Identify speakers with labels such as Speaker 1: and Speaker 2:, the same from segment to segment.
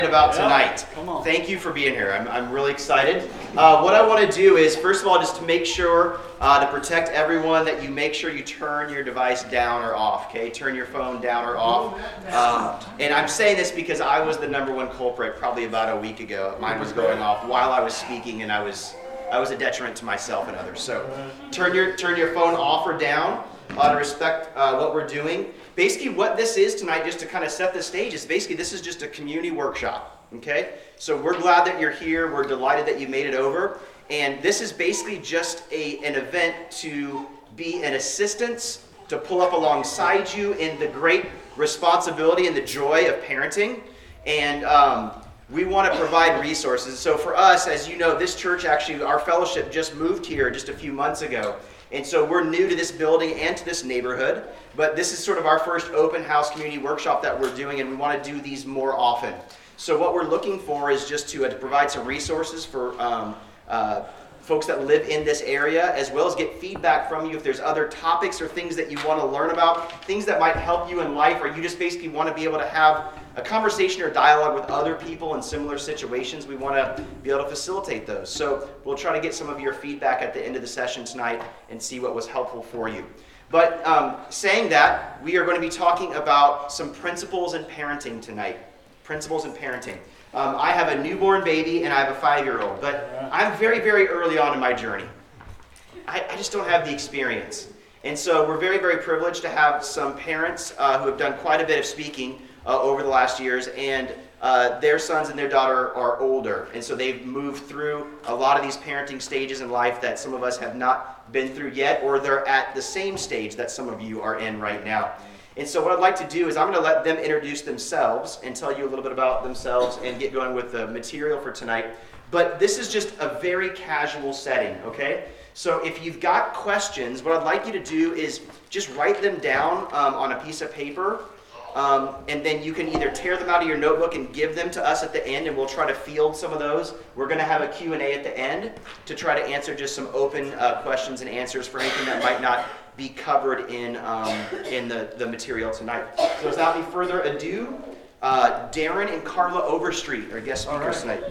Speaker 1: About tonight. Thank you for being here. I'm really excited. What I want to do is, first of all, just to make sure to protect everyone that you make sure you turn your device down or off. Okay, turn your phone down or off. And I'm saying this because I was the number one culprit probably about a week ago. Mine was going off while I was speaking, and I was a detriment to myself and others. So turn your phone off or down to respect what we're doing. Basically what this is tonight, just to kind of set the stage, is basically this is just a community workshop, okay? So we're glad that you're here. We're delighted that you made it over. And this is basically just an event to be an assistance, to pull up alongside you in the great responsibility and the joy of parenting. And we want to provide resources. So for us, as you know, this church actually, our fellowship just moved here just a few months ago. And so we're new to this building and to this neighborhood, but this is sort of our first open house community workshop that we're doing, and we want to do these more often. So what we're looking for is just to provide some resources for folks that live in this area, as well as get feedback from you if there's other topics or things that you want to learn about, things that might help you in life, or you just basically want to be able to have a conversation or dialogue with other people in similar situations. We want to be able to facilitate those. So we'll try to get some of your feedback at the end of the session tonight and see what was helpful for you. But saying that, we are going to be talking about some principles in parenting tonight. Principles in parenting. I have a newborn baby and I have a 5-year-old, but I'm very, very early on in my journey. I just don't have the experience. And so we're very, very privileged to have some parents who have done quite a bit of speaking over the last years, and their sons and their daughter are older, and so they've moved through a lot of these parenting stages in life that some of us have not been through yet, or they're at the same stage that some of you are in right now. And so what I'd like to do is I'm going to let them introduce themselves and tell you a little bit about themselves and get going with the material for tonight. But this is just a very casual setting, okay? So if you've got questions, what I'd like you to do is just write them down on a piece of paper. And then you can either tear them out of your notebook and give them to us at the end, and we'll try to field some of those. We're going to have a Q&A at the end to try to answer just some open questions and answers for anything that might not be covered in the material tonight. So without any further ado, Darren and Carla Overstreet are guest speakers tonight.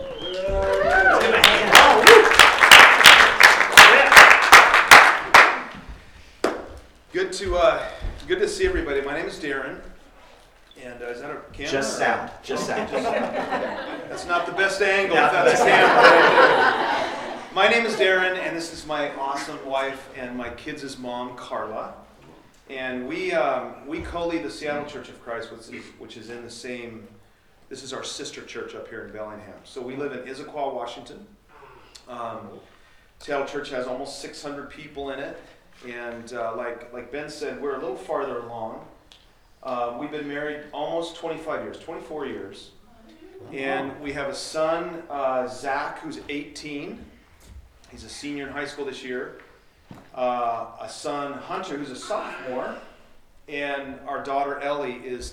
Speaker 2: Good to see everybody. My name is Darren. And is that a camera?
Speaker 1: Just sound.
Speaker 2: That's not the best angle. That's a camera. My name is Darren, and this is my awesome wife and my kids' mom, Carla. And we co-lead the Seattle Church of Christ, which is in the same. This is our sister church up here in Bellingham. So we live in Issaquah, Washington. Seattle Church has almost 600 people in it, and like Ben said, we're a little farther along. We've been married almost 24 years. And we have a son, Zach, who's 18. He's a senior in high school this year. A son, Hunter, who's a sophomore. And our daughter, Ellie, is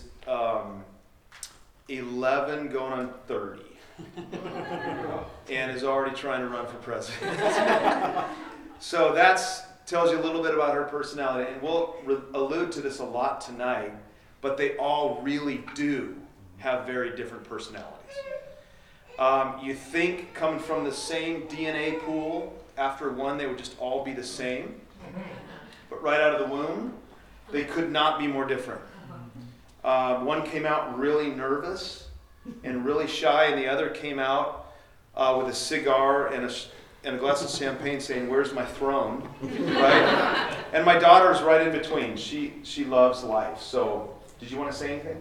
Speaker 2: 11 going on 30. And is already trying to run for president. So tells you a little bit about her personality. And we'll allude to this a lot tonight. But they all really do have very different personalities. You think coming from the same DNA pool, after one they would just all be the same. But right out of the womb, they could not be more different. One came out really nervous and really shy, and the other came out with a cigar and a glass of champagne saying, "Where's my throne?" Right? And my daughter's right in between. She loves life. So did you want to say anything?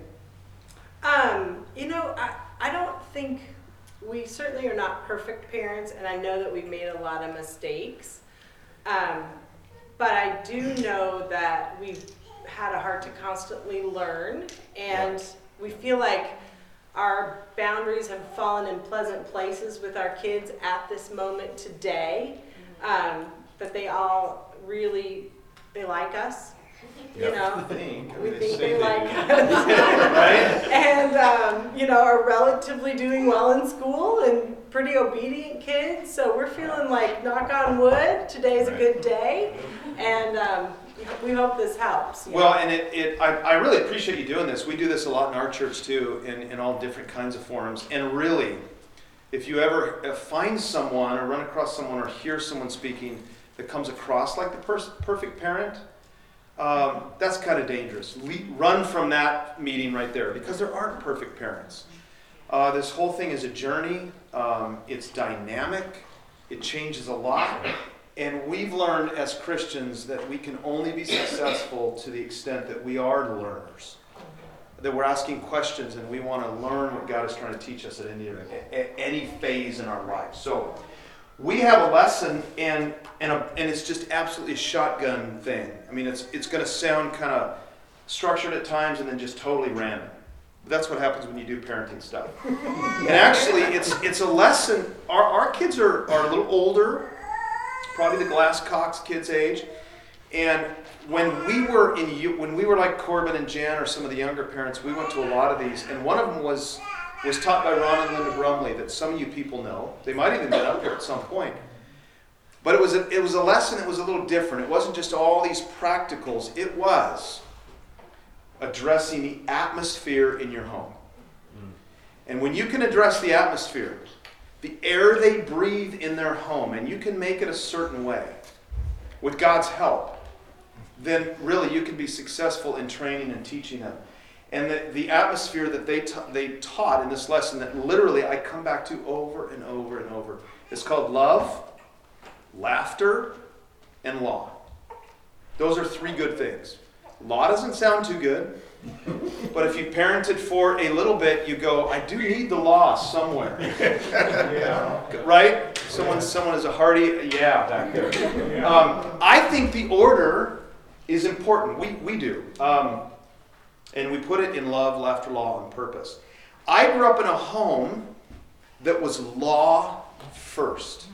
Speaker 3: I don't think, we certainly are not perfect parents, and I know that we've made a lot of mistakes. But I do know that we've had a heart to constantly learn, and we feel like our boundaries have fallen in pleasant places with our kids at this moment today. That they all really, they like us. You know, we think they like us.
Speaker 2: Right?
Speaker 3: And, are relatively doing well in school and pretty obedient kids. So we're feeling like, knock on wood, today's a good day. And we hope this helps.
Speaker 2: Well, and I really appreciate you doing this. We do this a lot in our church too, in all different kinds of forums. And really, if you ever find someone or run across someone or hear someone speaking that comes across like the perfect parent, that's kind of dangerous. Run from that meeting right there, because there aren't perfect parents. This whole thing is a journey. It's dynamic. It changes a lot. And we've learned as Christians that we can only be successful to the extent that we are learners. That we're asking questions and we want to learn what God is trying to teach us at any phase in our life. So we have a lesson, and it's just absolutely a shotgun thing. I mean, it's going to sound kind of structured at times and then just totally random. But that's what happens when you do parenting stuff. And actually, it's a lesson. Our kids are a little older, probably the Glasscock's kids' age. And when we were like Corbin and Jan or some of the younger parents, we went to a lot of these. And one of them was taught by Ron and Linda Brumley that some of you people know. They might even been up here at some point. But it was a lesson that was a little different. It wasn't just all these practicals. It was addressing the atmosphere in your home. And when you can address the atmosphere, the air they breathe in their home, and you can make it a certain way, with God's help, then really you can be successful in training and teaching them. And the atmosphere that they taught in this lesson that literally I come back to over and over and over, is called love, laughter, and law. Those are 3 good things. Law doesn't sound too good, but if you parented for a little bit, you go, I do need the law somewhere. Yeah. Right? Someone is a hearty yeah back there. I think the order is important. We do. And we put it in love, laughter, law, and purpose. I grew up in a home that was law first.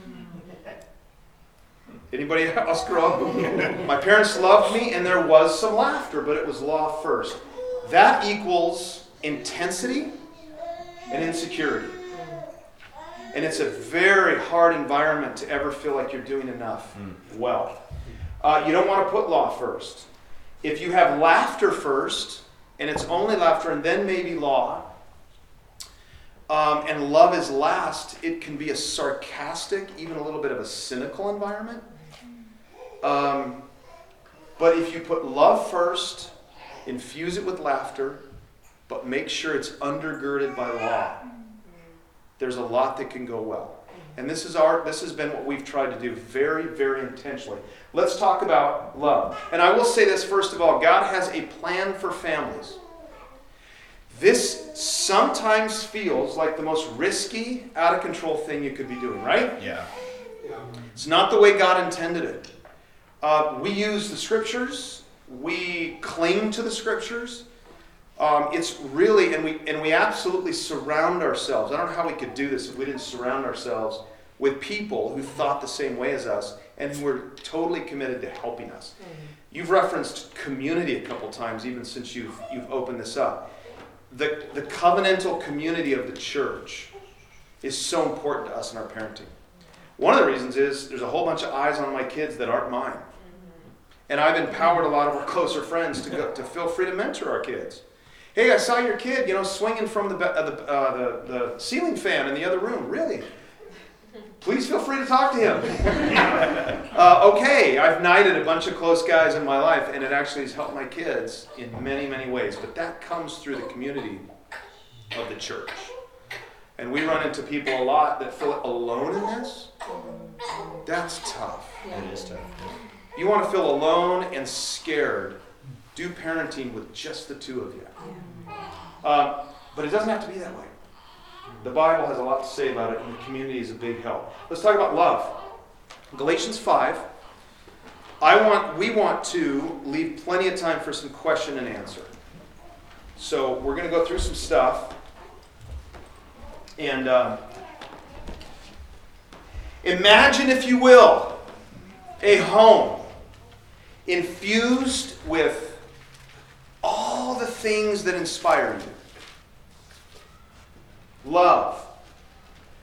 Speaker 2: Anybody else grow up? My parents loved me, and there was some laughter, but it was law first. That equals intensity and insecurity. And it's a very hard environment to ever feel like you're doing enough well. You don't want to put law first. If you have laughter first, and it's only laughter and then maybe law, and love is last, it can be a sarcastic, even a little bit of a cynical environment. But if you put love first, infuse it with laughter, but make sure it's undergirded by law, there's a lot that can go well. And this has been what we've tried to do very, very intentionally. Let's talk about love. And I will say this first of all, God has a plan for families. This sometimes feels like the most risky, out of control thing you could be doing, right?
Speaker 1: Yeah.
Speaker 2: It's not the way God intended it. We use the scriptures. We cling to the scriptures. It's really, and we absolutely surround ourselves. I don't know how we could do this if we didn't surround ourselves with people who thought the same way as us and who were totally committed to helping us. Mm-hmm. You've referenced community a couple times, even since you've opened this up. The covenantal community of the church is so important to us in our parenting. One of the reasons is there's a whole bunch of eyes on my kids that aren't mine. And I've empowered a lot of our closer friends to feel free to mentor our kids. Hey, I saw your kid, swinging from the ceiling fan in the other room. Really? Please feel free to talk to him. Okay, I've knighted a bunch of close guys in my life, and it actually has helped my kids in many, many ways. But that comes through the community of the church. And we run into people a lot that feel alone in this. That's tough.
Speaker 1: Yeah. It is tough.
Speaker 2: You want to feel alone and scared, do parenting with just the two of you. But it doesn't have to be that way. The Bible has a lot to say about it, and the community is a big help. Let's talk about love. Galatians 5. We want to leave plenty of time for some question and answer. So we're going to go through some stuff. And imagine, if you will, a home infused with all the things that inspire you. Love,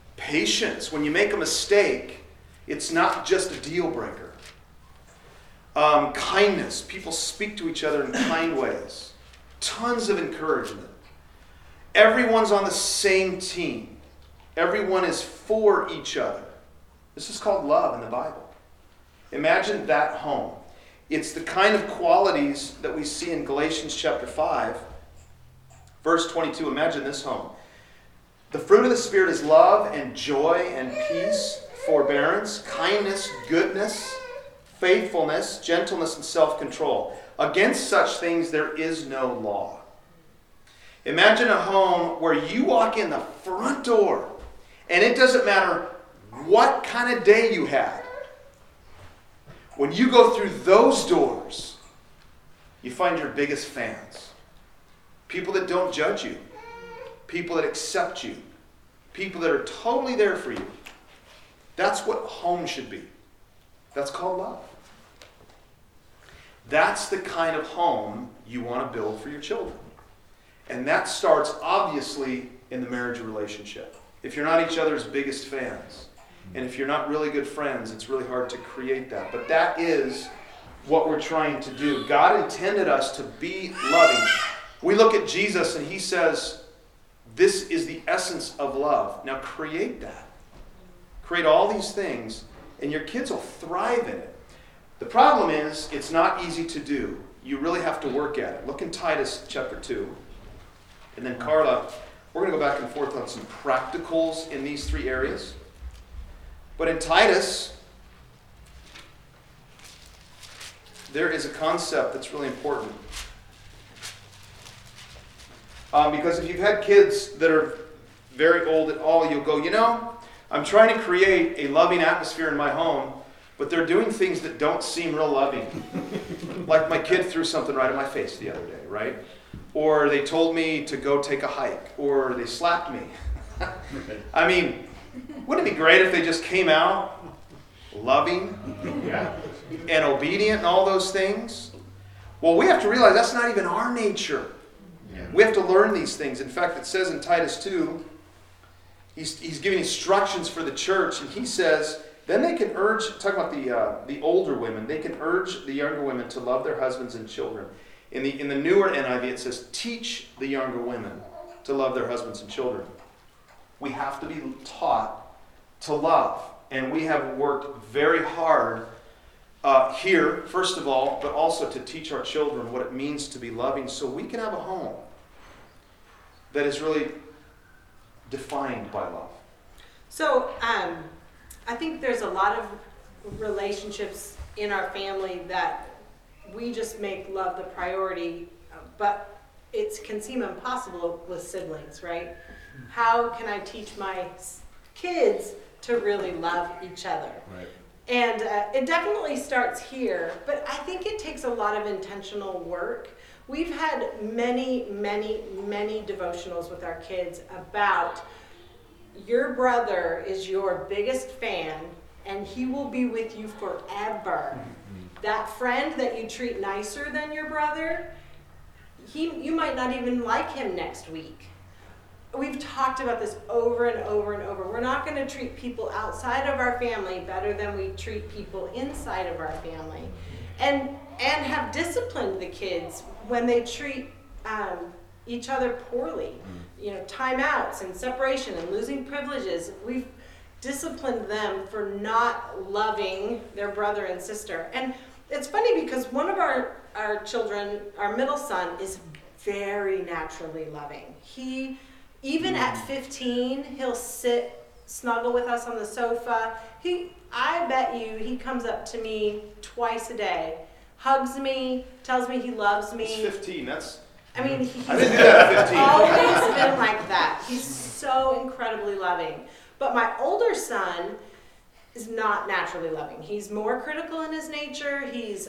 Speaker 2: patience. When you make a mistake, it's not just a deal breaker. Kindness. People speak to each other in kind ways. Tons of encouragement. Everyone's on the same team. Everyone is for each other. This is called love in the Bible. Imagine that home. It's the kind of qualities that we see in Galatians chapter 5, verse 22. Imagine this home. The fruit of the Spirit is love and joy and peace, forbearance, kindness, goodness, faithfulness, gentleness, and self-control. Against such things there is no law. Imagine a home where you walk in the front door, and it doesn't matter what kind of day you had. When you go through those doors, you find your biggest fans. People that don't judge you. People that accept you. People that are totally there for you. That's what home should be. That's called love. That's the kind of home you want to build for your children. And that starts, obviously, in the marriage relationship. If you're not each other's biggest fans, and if you're not really good friends, it's really hard to create that. But that is what we're trying to do. God intended us to be loving. We look at Jesus and he says, this is the essence of love. Now create that. Create all these things, and your kids will thrive in it. The problem is, it's not easy to do. You really have to work at it. Look in Titus chapter 2. And then Carla, we're going to go back and forth on some practicals in these three areas. But in Titus, there is a concept that's really important. Because if you've had kids that are very old at all, you'll go, I'm trying to create a loving atmosphere in my home, but they're doing things that don't seem real loving. Like my kid threw something right in my face the other day, right? Or they told me to go take a hike, or they slapped me. I mean, wouldn't it be great if they just came out loving and obedient and all those things? Well, we have to realize that's not even our nature. We have to learn these things. In fact, it says in Titus 2, he's giving instructions for the church, and he says, then they can urge, talking about the older women, they can urge the younger women to love their husbands and children. In the newer NIV, it says, teach the younger women to love their husbands and children. We have to be taught to love. And we have worked very hard here, first of all, but also to teach our children what it means to be loving so we can have a home that is really defined by love.
Speaker 3: So I think there's a lot of relationships in our family that we just make love the priority, but it can seem impossible with siblings, right? How can I teach my kids to really love each other?
Speaker 4: Right.
Speaker 3: And it definitely starts here, but I think it takes a lot of intentional work. We've had many, many, many devotionals with our kids about your brother is your biggest fan and he will be with you forever. That friend that you treat nicer than your brother, you might not even like him next week. We've talked about this over and over and over. We're not going to treat people outside of our family better than we treat people inside of our family. And have disciplined the kids when they treat each other poorly. Timeouts and separation and losing privileges. We've disciplined them for not loving their brother and sister. And it's funny because one of our children, our middle son, is very naturally loving. Even at 15, he'll snuggle with us on the sofa. I bet you he comes up to me twice a day, hugs me, tells me he loves me.
Speaker 2: He's 15, he's
Speaker 3: I didn't do
Speaker 2: that at 15.
Speaker 3: always been like that. He's so incredibly loving. But my older son is not naturally loving. He's more critical in his nature. He's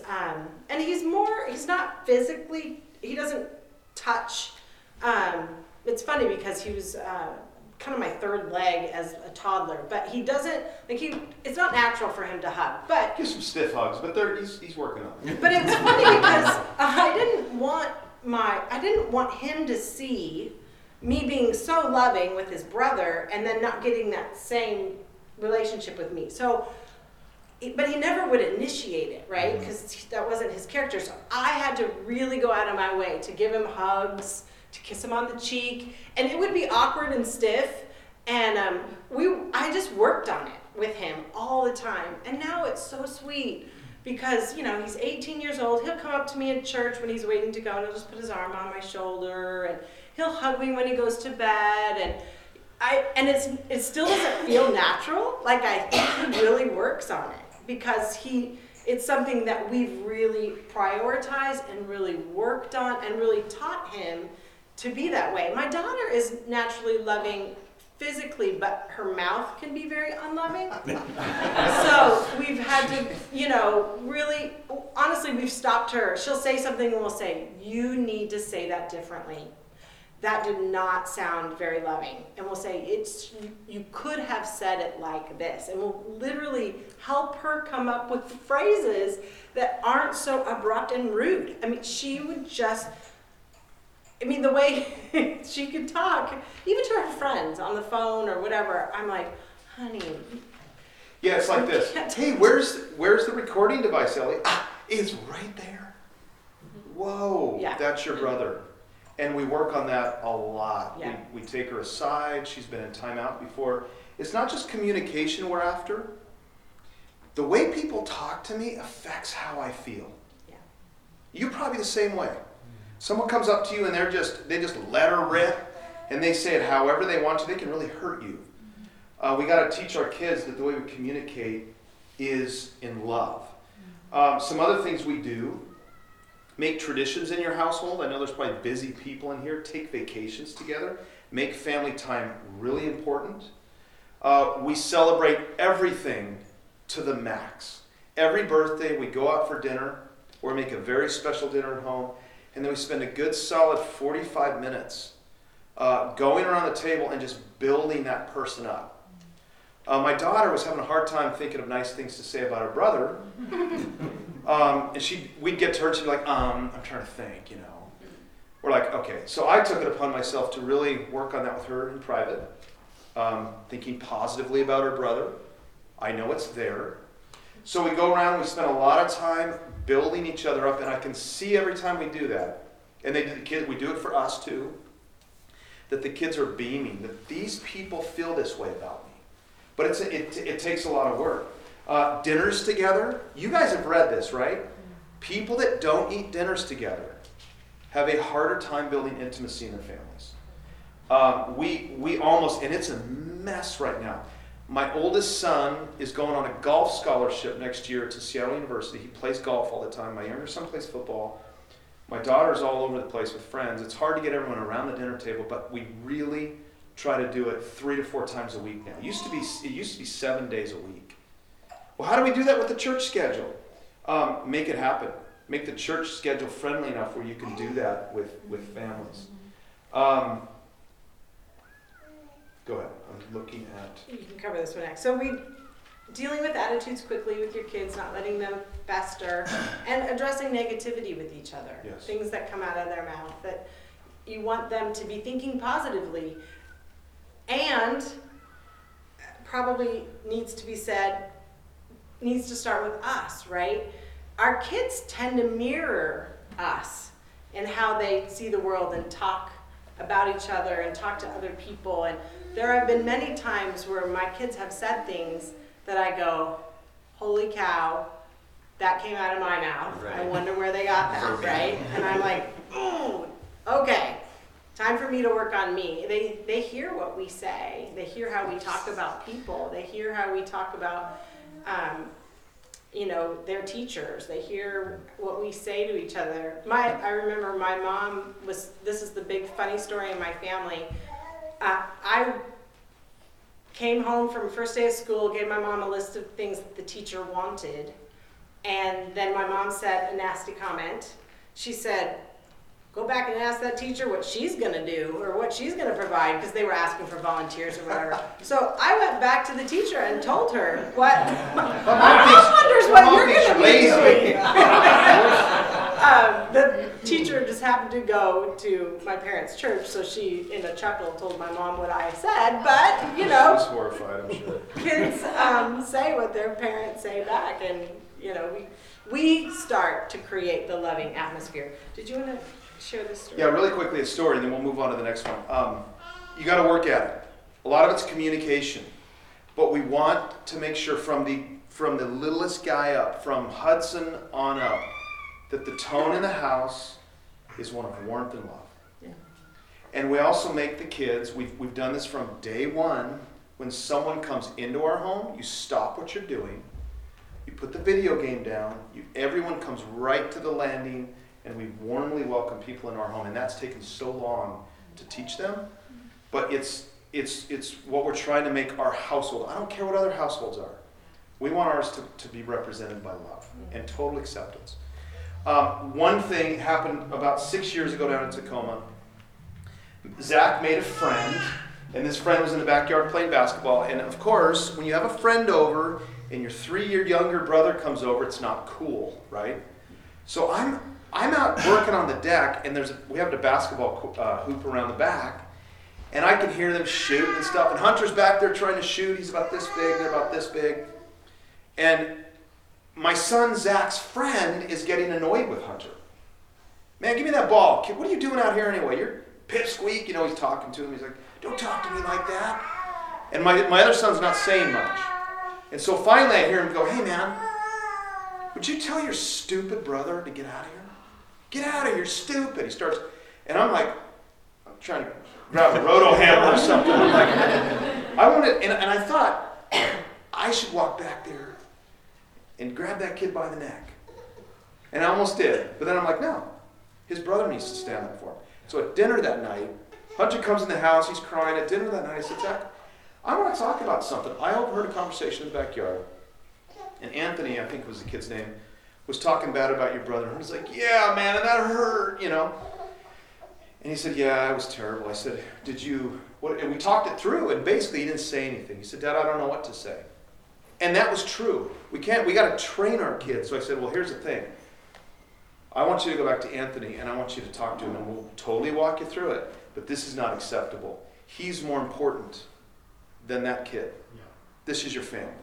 Speaker 3: not physically, he doesn't touch. It's funny because he was kind of my third leg as a toddler, but he doesn't, it's not natural for him to hug. But
Speaker 2: Give some stiff hugs, but he's working on it.
Speaker 3: But it was funny because I didn't want him to see me being so loving with his brother and then not getting that same relationship with me. So but he never would initiate it, right? Because that wasn't his character. So I had to really go out of my way to give him hugs, to kiss him on the cheek, and it would be awkward and stiff. And I just worked on it with him all the time. And now it's so sweet because, you know, he's 18 years old. He'll come up to me at church when he's waiting to go, and he'll just put his arm on my shoulder, and he'll hug me when he goes to bed. And it still doesn't feel natural. Like, I think he really works on it because it's something that we've really prioritized and really worked on and really taught him to be that way. My daughter is naturally loving physically, but her mouth can be very unloving. So we've had to, you know, really, honestly, we've stopped her. She'll say something and we'll say, you need to say that differently. That did not sound very loving. And we'll say, you could have said it like this. And we'll literally help her come up with phrases that aren't so abrupt and rude. I mean, she would just, the way she could talk, even to her friends on the phone or whatever, I'm like, honey.
Speaker 2: Yeah, it's like this. Hey, where's the recording device, Ellie? It's right there. Whoa,
Speaker 3: yeah.
Speaker 2: That's your brother. And we work on that a lot.
Speaker 3: Yeah.
Speaker 2: We take her aside. She's been in timeout before. It's not just communication we're after. The way people talk to me affects how I feel.
Speaker 3: Yeah.
Speaker 2: You're probably the same way. Someone comes up to you and they just let her rip, and they say it however they want to. They can really hurt you. We got to teach our kids that the way we communicate is in love. Some other things we do. Make traditions in your household. I know there's probably busy people in here. Take vacations together. Make family time really important. We celebrate everything to the max. Every birthday we go out for dinner or make a very special dinner at home, and then we spend a good solid 45 minutes going around the table and just building that person up. My daughter was having a hard time thinking of nice things to say about her brother. And we'd get to her and she'd be like, I'm trying to think, you know. We're like, okay. So I took it upon myself to really work on that with her in private, thinking positively about her brother. I know it's there. So we go around, we spend a lot of time building each other up, and I can see every time we do that, and we do it for us too, that the kids are beaming, that these people feel this way about me. But it takes a lot of work. Dinners together. You guys have read this, right? People that don't eat dinners together have a harder time building intimacy in their families. We almost, and it's a mess right now. My oldest son is going on a golf scholarship next year to Seattle University. He plays golf all the time. My younger son plays football. My daughter's all over the place with friends. It's hard to get everyone around the dinner table, but we really try to do it 3 to 4 times a week now. It used to be 7 days a week. Well, how do we do that with the church schedule? Make it happen. Make the church schedule friendly enough where you can do that with families. Go ahead. I'm looking at...
Speaker 3: You can cover this one next. So dealing with attitudes quickly with your kids, not letting them fester, and addressing negativity with each other.
Speaker 2: Yes.
Speaker 3: Things that come out of their mouth that you want them to be thinking positively. And probably needs to start with us, right? Our kids tend to mirror us in how they see the world and talk about each other and talk to other people. And there have been many times where my kids have said things that I go, holy cow, that came out of my mouth. Right. I wonder where they got that, right? And I'm like, okay, time for me to work on me. They hear what we say. They hear how we talk about people. They hear how we talk about their teachers. They hear what we say to each other. I remember my mom this is the big funny story in my family. I came home from first day of school, gave my mom a list of things that the teacher wanted, and then my mom said a nasty comment. She said, go back and ask that teacher what she's going to do or what she's going to provide, because they were asking for volunteers or whatever. So I went back to the teacher and told her what my mom wonders what you're going to be doing. The teacher just happened to go to my parents' church, so she, in a chuckle, told my mom what I said. But, you
Speaker 2: She's
Speaker 3: know,
Speaker 2: horrified, I'm sure.
Speaker 3: kids say what their parents say back, and, you know, we start to create the loving atmosphere. Did you want to share this story?
Speaker 2: Yeah, really quickly, a story, and then we'll move on to the next one. You got to work at it. A lot of it's communication, but we want to make sure from the littlest guy up, from Hudson on up, that the tone in the house is one of warmth and love.
Speaker 3: Yeah.
Speaker 2: And we also make the kids, we've done this from day one, when someone comes into our home, you stop what you're doing, you put the video game down, everyone comes right to the landing, and we warmly welcome people in our home. And that's taken so long to teach them, but it's what we're trying to make our household. I don't care what other households are. We want ours to be represented by love and total acceptance. One thing happened about 6 years ago down in Tacoma. Zach made a friend, and this friend was in the backyard playing basketball. And of course, when you have a friend over and your 3-year younger brother comes over, it's not cool, right? So I'm out working on the deck, and we have the basketball hoop around the back, and I can hear them shoot and stuff. And Hunter's back there trying to shoot. He's about this big, they're about this big. And my son Zach's friend is getting annoyed with Hunter. Man, give me that ball. Kid, what are you doing out here anyway? You're pipsqueak. You know, he's talking to him. He's like, don't talk to me like that. And my other son's not saying much. And so finally I hear him go, hey man, would you tell your stupid brother to get out of here? Get out of here, stupid. He starts, and I'm like, I'm trying to grab a roto hammer or something. I'm like, I wanted, and I thought, I should walk back there and grab that kid by the neck. And I almost did. But then I'm like, no, his brother needs to stand up for him. So at dinner that night, Hunter comes in the house, he's crying. At dinner that night, I said, Zach, I want to talk about something. I overheard a conversation in the backyard. And Anthony, I think was the kid's name, was talking bad about your brother. And he's like, yeah, man, and that hurt, you know. And he said, yeah, it was terrible. I said, and we talked it through, and basically he didn't say anything. He said, Dad, I don't know what to say. And that was true. We got to train our kids. So I said, well, here's the thing. I want you to go back to Anthony, and I want you to talk to him, and we'll totally walk you through it. But this is not acceptable. He's more important than that kid. Yeah. This is your family.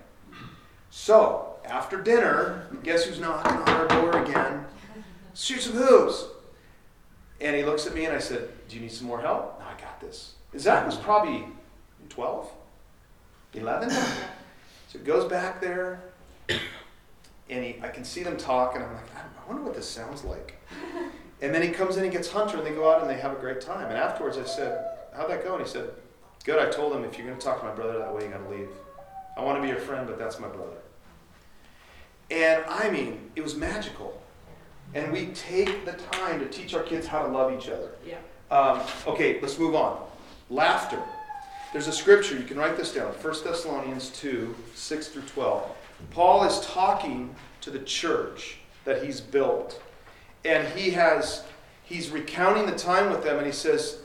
Speaker 2: So, after dinner, guess who's knocking on our door again? Shoot some hoops. And he looks at me, and I said, do you need some more help? No, I got this. And Zach was probably 12, 11. So he goes back there, and I can see them talk, and I'm like, I wonder what this sounds like. And then he comes in and gets Hunter, and they go out and they have a great time. And afterwards I said, how'd that go? And he said, good. I told him, if you're going to talk to my brother that way, you got to leave. I want to be your friend, but that's my brother. And I mean, it was magical. And we take the time to teach our kids how to love each other. Yeah. Okay, let's move on. Laughter. There's a scripture, you can write this down, 1 Thessalonians 2, 6 through 12. Paul is talking to the church that he's built. And he's recounting the time with them, and he says,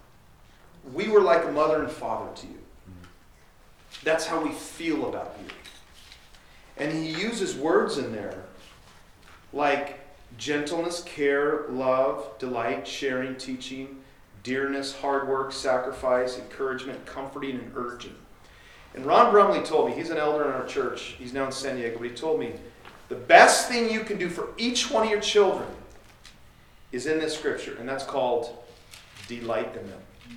Speaker 2: we were like a mother and father to you. That's how we feel about you. And he uses words in there like gentleness, care, love, delight, sharing, teaching, dearness, hard work, sacrifice, encouragement, comforting, and urging. And Ron Brumley told me, he's an elder in our church, he's now in San Diego, but he told me, the best thing you can do for each one of your children is in this scripture, and that's called delight in them.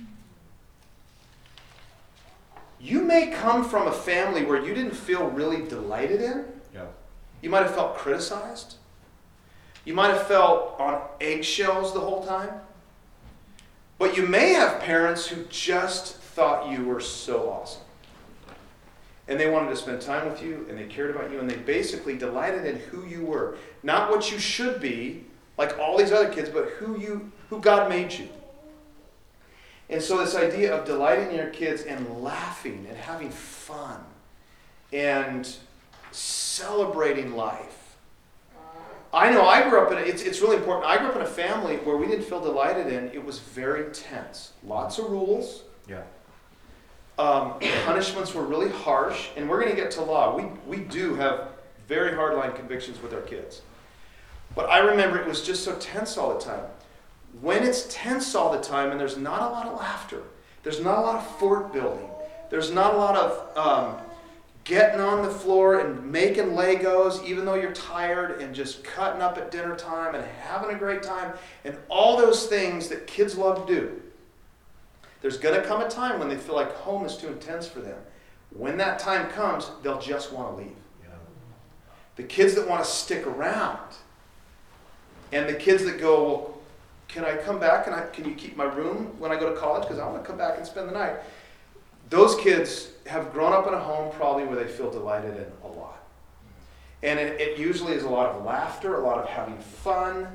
Speaker 2: You may come from a family where you didn't feel really delighted in. Yeah. You might have felt criticized. You might have felt on eggshells the whole time. But you may have parents who just thought you were so awesome. And they wanted to spend time with you, and they cared about you, and they basically delighted in who you were. Not what you should be, like all these other kids, but who God made you. And so this idea of delighting in your kids and laughing and having fun and celebrating life. I know I grew up in, it's really important, I grew up in a family where we didn't feel delighted in, it was very tense. Lots of rules. Yeah. Punishments were really harsh, and we're going to get to law. We do have very hardline convictions with our kids. But I remember it was just so tense all the time. When it's tense all the time and there's not a lot of laughter, there's not a lot of fort building, there's not a lot of getting on the floor and making Legos even though you're tired and just cutting up at dinner time and having a great time and all those things that kids love to do. There's going to come a time when they feel like home is too intense for them. When that time comes, they'll just want to leave. Yeah. The kids that want to stick around and the kids that go, well, can I come back and can you keep my room when I go to college? Because I want to come back and spend the night. Those kids have grown up in a home probably where they feel delighted in a lot. And it usually is a lot of laughter, a lot of having fun,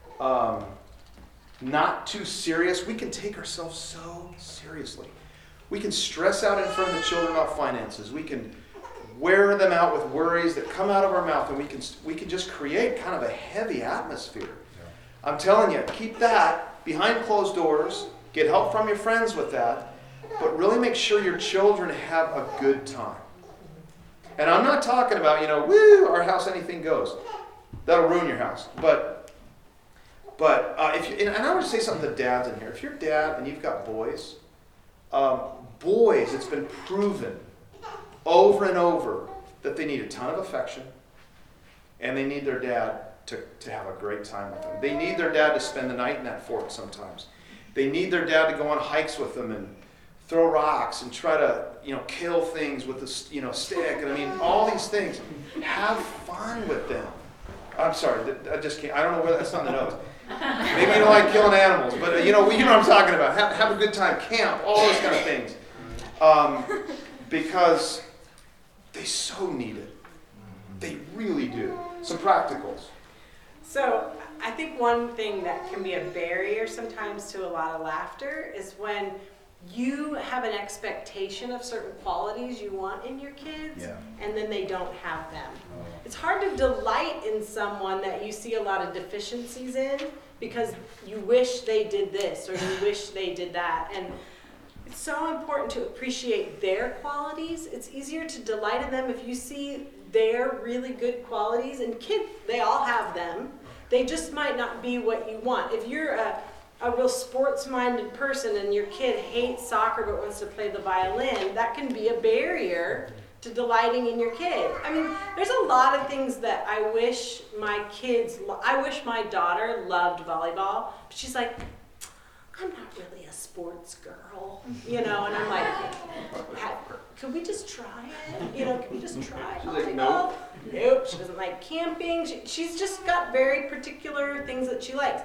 Speaker 2: not too serious. We can take ourselves so seriously. We can stress out in front of the children about finances. We can wear them out with worries that come out of our mouth, and we can just create kind of a heavy atmosphere. Yeah. I'm telling you, keep that behind closed doors. Get help from your friends with that. But really make sure your children have a good time. And I'm not talking about, woo, our house, anything goes. That'll ruin your house. But if you, and I want to say something to dads in here. If you're a dad and you've got boys, it's been proven over and over that they need a ton of affection and they need their dad to have a great time with them. They need their dad to spend the night in that fort sometimes. They need their dad to go on hikes with them and throw rocks and try to, kill things with a, stick. And I mean, all these things. Have fun with them. I'm sorry, I just can't. I don't know whether that's on the nose. Maybe you don't like killing animals, but you know what I'm talking about. Have a good time, camp, all those kind of things. Because they so need it. They really do. Some practicals.
Speaker 3: So I think one thing that can be a barrier sometimes to a lot of laughter is when you have an expectation of certain qualities you want in your kids, and then they don't have them. It's hard to delight in someone that you see a lot of deficiencies in because you wish they did this or you wish they did that. And it's so important to appreciate their qualities. It's easier to delight in them if you see their really good qualities. And kids, they all have them. They just might not be what you want. If you're a real sports-minded person and your kid hates soccer but wants to play the violin, that can be a barrier to delighting in your kid. I mean, there's a lot of things that I wish my daughter loved volleyball, but she's like, I'm not really a sports girl, and I'm like, could we just try it? Can we just try volleyball? Nope, she doesn't like camping. She's just got very particular things that she likes.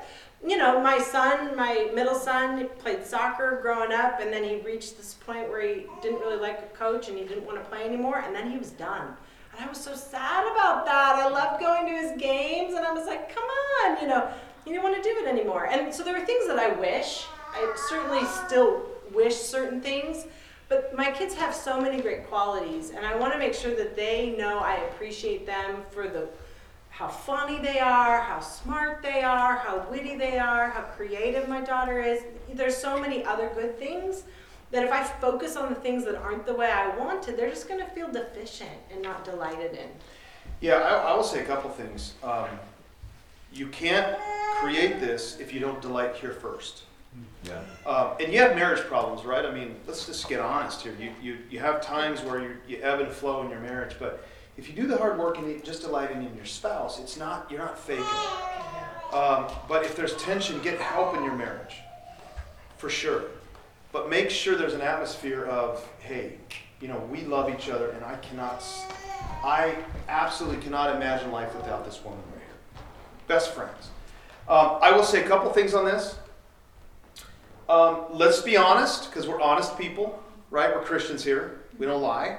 Speaker 3: My middle son, played soccer growing up, and then he reached this point where he didn't really like a coach and he didn't want to play anymore, and then he was done. And I was so sad about that. I loved going to his games, and I was like, come on, he didn't want to do it anymore. And so there were things that I wish. I certainly still wish certain things, but my kids have so many great qualities, and I want to make sure that they know I appreciate them for how funny they are, how smart they are, how witty they are, how creative my daughter is. There's so many other good things that if I focus on the things that aren't the way I want to, they're just going to feel deficient and not delighted in.
Speaker 2: Yeah, I will say a couple things. You can't create this if you don't delight here first. Yeah. And you have marriage problems, right? I mean, let's just get honest here. You have times where you ebb and flow in your marriage, but if you do the hard work and just delighting in your spouse, you're not faking it. But if there's tension, get help in your marriage, for sure. But make sure there's an atmosphere of, hey, we love each other, and I absolutely cannot imagine life without this woman right here. Best friends. I will say a couple things on this. Let's be honest, because we're honest people, right? We're Christians here. We don't lie.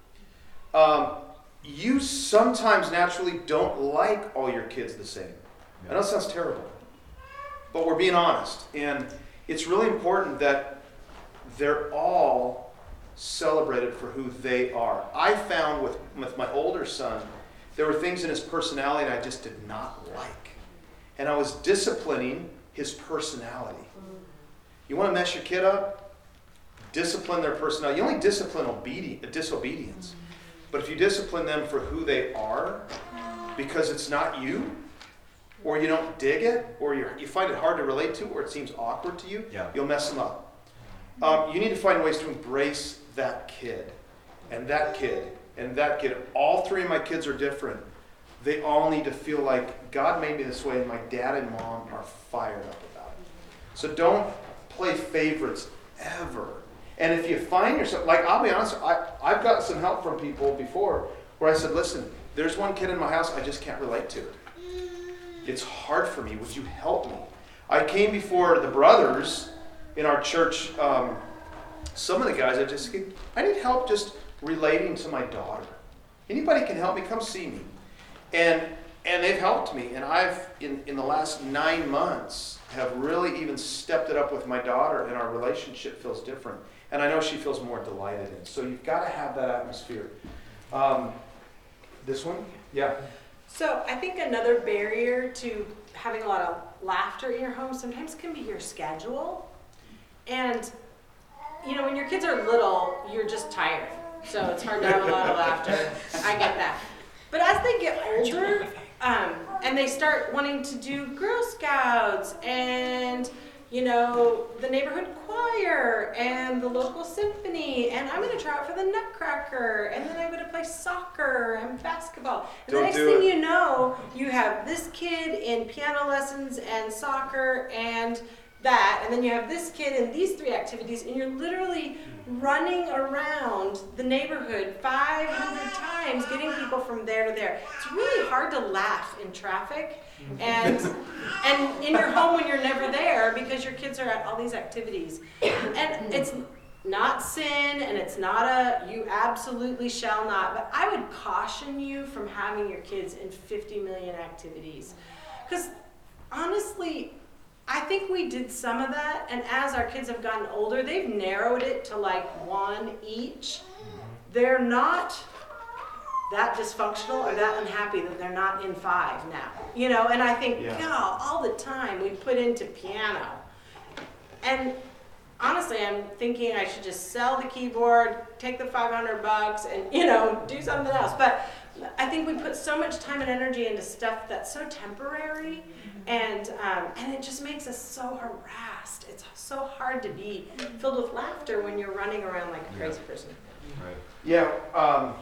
Speaker 2: You sometimes naturally don't like all your kids the same. I know it sounds terrible, but we're being honest. And it's really important that they're all celebrated for who they are. I found with my older son, there were things in his personality that I just did not like. And I was disciplining his personality. You want to mess your kid up? Discipline their personality. You only discipline disobedience. But if you discipline them for who they are, because it's not you, or you don't dig it, or you find it hard to relate to, or it seems awkward to you, you'll mess them up. You need to find ways to embrace that kid, and that kid, and that kid. All three of my kids are different. They all need to feel like God made me this way, and my dad and mom are fired up about it. So don't play favorites ever. And if you find yourself, like, I'll be honest, I've got some help from people before where I said, listen, there's one kid in my house I just can't relate to. It's hard for me. Would you help me? I came before the brothers in our church. Some of the guys, I need help just relating to my daughter. Anybody can help me? Come see me. And they've helped me. And I've, in the last 9 months, have really even stepped it up with my daughter, and our relationship feels different. And I know she feels more delighted in. So you've got to have that atmosphere. This one? Yeah.
Speaker 3: So I think another barrier to having a lot of laughter in your home sometimes can be your schedule. And, you know, when your kids are little, you're just tired. So it's hard to have a lot of laughter. I get that. But as they get older, and they start wanting to do Girl Scouts and, you know, the neighborhood choir and the local symphony, and I'm going to try out for the Nutcracker, and then I'm going to play soccer and basketball. And the next thing you know, you have this kid in piano lessons and soccer and that, and then you have this kid in these 3 activities, and you're literally running around the neighborhood 500 times getting people from there to there. It's really hard to laugh in traffic and in your home when you're never there because your kids are at all these activities. And it's not sin, and it's not you absolutely shall not, but I would caution you from having your kids in 50 million activities. Because honestly, I think we did some of that, and as our kids have gotten older, they've narrowed it to like 1 each. They're not that dysfunctional or that unhappy that they're not in 5 now. You know, and I think, God, all the time we put into piano. And honestly, I'm thinking I should just sell the keyboard, take the $500 and, you know, do something else. But I think we put so much time and energy into stuff that's so temporary, and it just makes us so harassed. It's so hard to be filled with laughter when you're running around like a crazy person.
Speaker 2: Right. Yeah.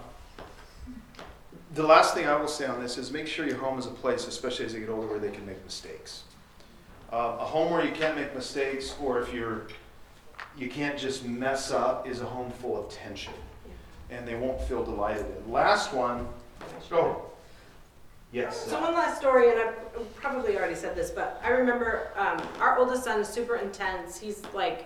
Speaker 2: The last thing I will say on this is make sure your home is a place, especially as they get older, where they can make mistakes. A home where you can't make mistakes, or if you can't just mess up, is a home full of tension, and they won't feel delighted in. Last one. Go. Yes.
Speaker 3: So one last story, and I probably already said this, but I remember our oldest son is super intense. He's like,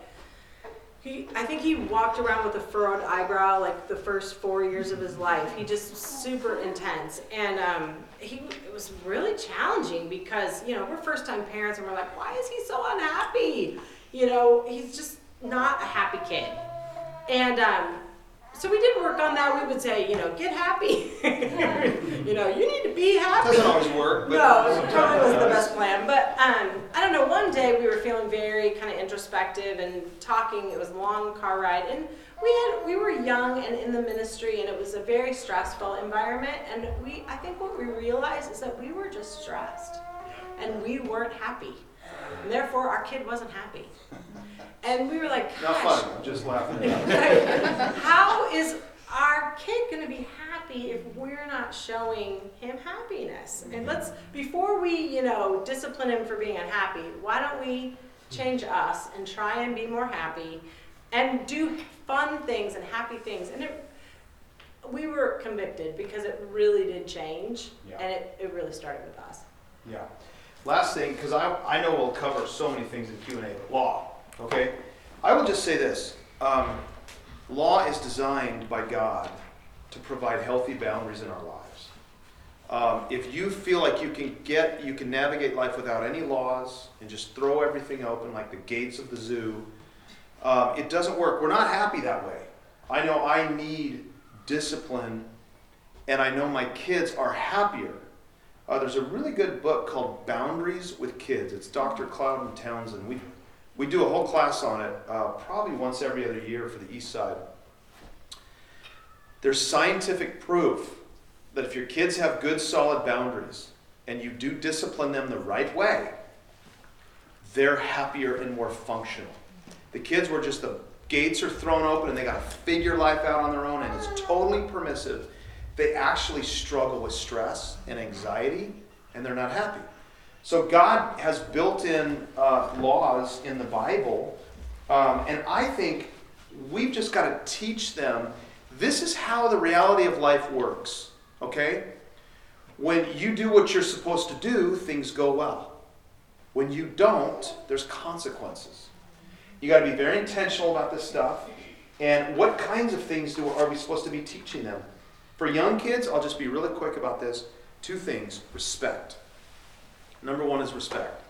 Speaker 3: I think he walked around with a furrowed eyebrow like the first 4 years of his life. He just super intense, and it was really challenging because, you know, we're first-time parents, and we're like, why is he so unhappy? You know, he's just not a happy kid, and so we did work on that. We would say, you know, get happy. You know, you need to be happy.
Speaker 2: Doesn't always work. But
Speaker 3: no, it probably wasn't the best plan. But I don't know, one day we were feeling very kind of introspective and talking. It was a long car ride. And we were young and in the ministry, and it was a very stressful environment. And I think what we realized is that we were just stressed. And we weren't happy. And therefore, our kid wasn't happy. And we were like, gosh.
Speaker 2: Not funny, I'm just laughing.
Speaker 3: How is our kid going to be happy if we're not showing him happiness? And before we, you know, discipline him for being unhappy, why don't we change us and try and be more happy and do fun things and happy things? And we were convicted because it really did change, and it really started with us.
Speaker 2: Yeah. Last thing, because I know we'll cover so many things in Q&A, but law. Okay, I will just say this. Law is designed by God to provide healthy boundaries in our lives. If you feel like you can navigate life without any laws and just throw everything open like the gates of the zoo, it doesn't work. We're not happy that way. I know I need discipline, and I know my kids are happier. There's a really good book called Boundaries with Kids. It's Dr. Clouden Townsend. We do a whole class on it, probably once every other year for the East Side. There's scientific proof that if your kids have good, solid boundaries, and you do discipline them the right way, they're happier and more functional. The kids were just, the gates are thrown open and they got to figure life out on their own, and it's totally permissive. They actually struggle with stress and anxiety, and they're not happy. So God has built in laws in the Bible, and I think we've just got to teach them, this is how the reality of life works, okay? When you do what you're supposed to do, things go well. When you don't, there's consequences. You got to be very intentional about this stuff. And what kinds of things are we supposed to be teaching them? For young kids, I'll just be really quick about this. 2 things. Respect. Number 1 is respect.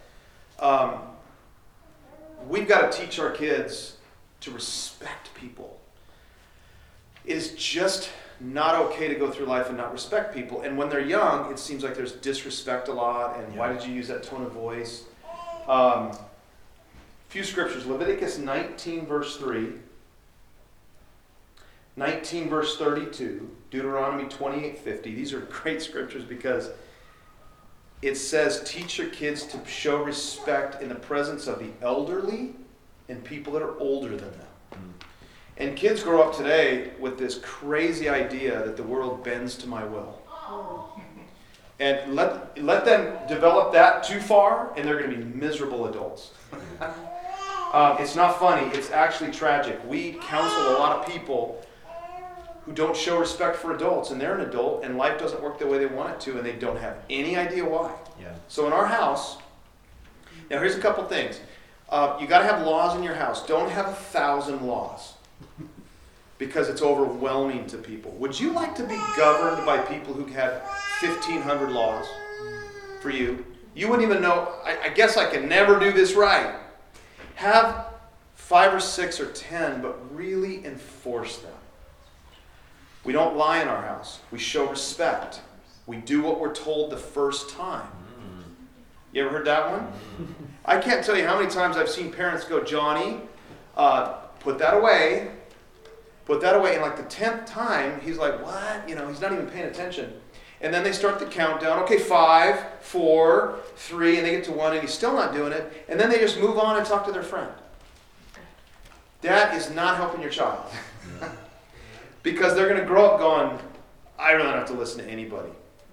Speaker 2: We've got to teach our kids to respect people. It is just not okay to go through life and not respect people. And when they're young, it seems like there's disrespect a lot. And why did you use that tone of voice? Few scriptures. Leviticus 19 verse 3. 19 verse 32. Deuteronomy 28:50. These are great scriptures because it says, teach your kids to show respect in the presence of the elderly and people that are older than them. And kids grow up today with this crazy idea that the world bends to my will. And let them develop that too far, and they're going to be miserable adults. It's not funny. It's actually tragic. We counsel a lot of people who don't show respect for adults, and they're an adult, and life doesn't work the way they want it to, and they don't have any idea why.
Speaker 1: Yeah.
Speaker 2: So in our house, now here's a couple things. You got to have laws in your house. Don't have 1,000 laws, because it's overwhelming to people. Would you like to be governed by people who had 1,500 laws for you? You wouldn't even know, I guess I can never do this right. Have 5 or 6 or 10, but really enforce them. We don't lie in our house. We show respect. We do what we're told the first time. You ever heard that one? I can't tell you how many times I've seen parents go, Johnny, put that away. Put that away. And like the 10th time, he's like, what? You know, he's not even paying attention. And then they start the countdown. Okay, 5, 4, 3, and they get to 1, and he's still not doing it. And then they just move on and talk to their friend. That is not helping your child. Because they're going to grow up going, I really don't have to listen to anybody.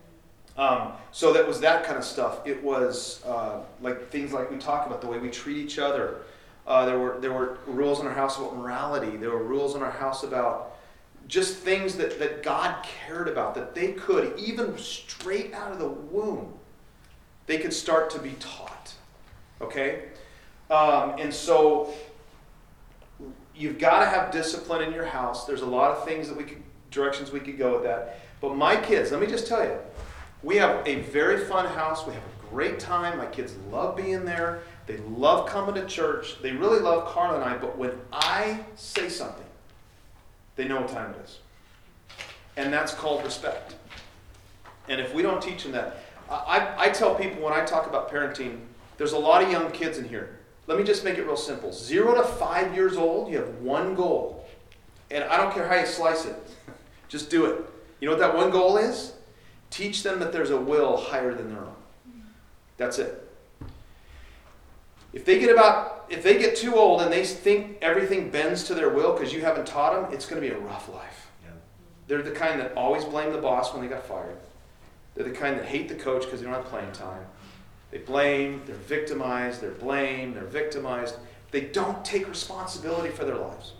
Speaker 2: So that was that kind of stuff. It was like things like we talk about, the way we treat each other. There were rules in our house about morality. There were rules in our house about just things that God cared about, that they could, even straight out of the womb, they could start to be taught. Okay? And so you've got to have discipline in your house. There's a lot of things directions we could go with that. But my kids, let me just tell you, we have a very fun house. We have a great time. My kids love being there. They love coming to church. They really love Carla and I. But when I say something, they know what time it is. And that's called respect. And if we don't teach them that, I tell people when I talk about parenting, there's a lot of young kids in here. Let me just make it real simple. 0 to 5 years old, you have one goal. And I don't care how you slice it. Just do it. You know what that one goal is? Teach them that there's a will higher than their own. That's it. If they get too old and they think everything bends to their will because you haven't taught them, it's going to be a rough life. Yeah. They're the kind that always blame the boss when they got fired. They're the kind that hate the coach because they don't have playing time. They blame, they're victimized, they're blamed, they're victimized. They don't take responsibility for their lives.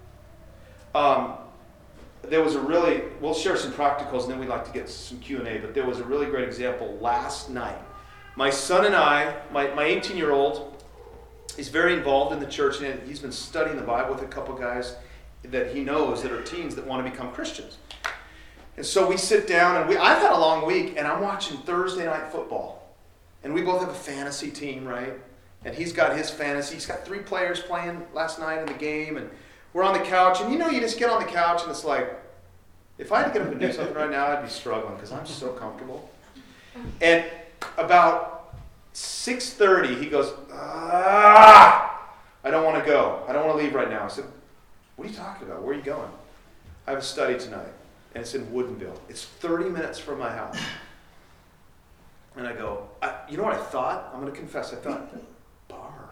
Speaker 2: There was we'll share some practicals and then we'd like to get some Q&A, but there was a really great example last night. My son and I, my 18-year-old, is very involved in the church, and he's been studying the Bible with a couple guys that he knows that are teens that want to become Christians. And so we sit down, and I've had a long week, and I'm watching Thursday night football. And we both have a fantasy team, right? And he's got his fantasy. He's got 3 players playing last night in the game, and we're on the couch. And you just get on the couch, and it's like, if I had to get up and do something right now, I'd be struggling because I'm so comfortable. And about 6:30, he goes, I don't want to go. I don't want to leave right now. I said, what are you talking about? Where are you going? I have a study tonight, and it's in Woodinville. It's 30 minutes from my house. And I go, you know what I thought? I'm going to confess, I thought, bummer.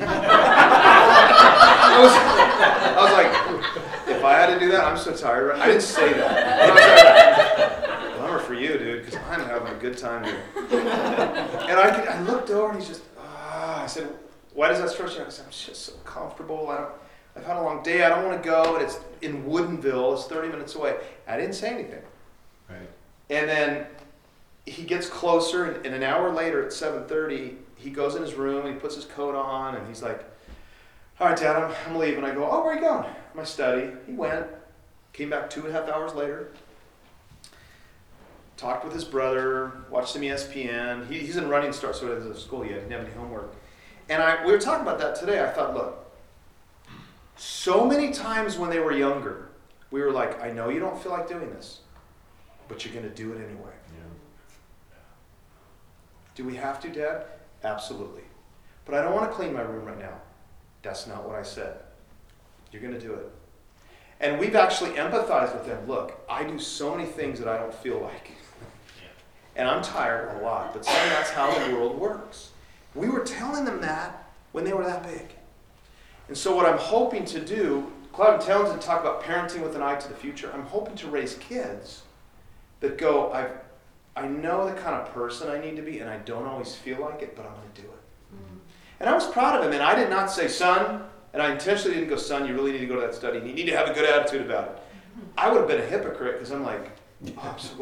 Speaker 2: I was like, if I had to do that, I'm so tired. I didn't say that. I was like, bummer for you, dude, because I'm having a good time here. And I looked over and he's just, I said, why does that stress you? I said, I'm just so comfortable. I've had a long day. I don't want to go. And it's in Woodinville. It's 30 minutes away. I didn't say anything.
Speaker 4: Right.
Speaker 2: And then he gets closer, and an hour later at 7:30, he goes in his room and he puts his coat on, and he's like, all right, Dad, I'm leaving. I go, oh, where are you going? My study. He went, came back 2.5 hours later, talked with his brother, watched some ESPN. He's in Running Start, so he doesn't have school yet. He didn't have any homework. And we were talking about that today. I thought, look, so many times when they were younger, we were like, I know you don't feel like doing this, but you're going to do it anyway. Do we have to, Dad? Absolutely. But I don't want to clean my room right now. That's not what I said. You're going to do it. And we've actually empathized with them. Look, I do so many things that I don't feel like. And I'm tired a lot, but son, that's how the world works. We were telling them that when they were that big. And so what I'm hoping to do, Cloud and Townsend talk about parenting with an eye to the future. I'm hoping to raise kids that go, I know the kind of person I need to be, and I don't always feel like it, but I'm going to do it. Mm-hmm. And I was proud of him, and I did not say, son, and I intentionally didn't go, son, you really need to go to that study, and you need to have a good attitude about it. Mm-hmm. I would have been a hypocrite, because I'm like, oh, I'm so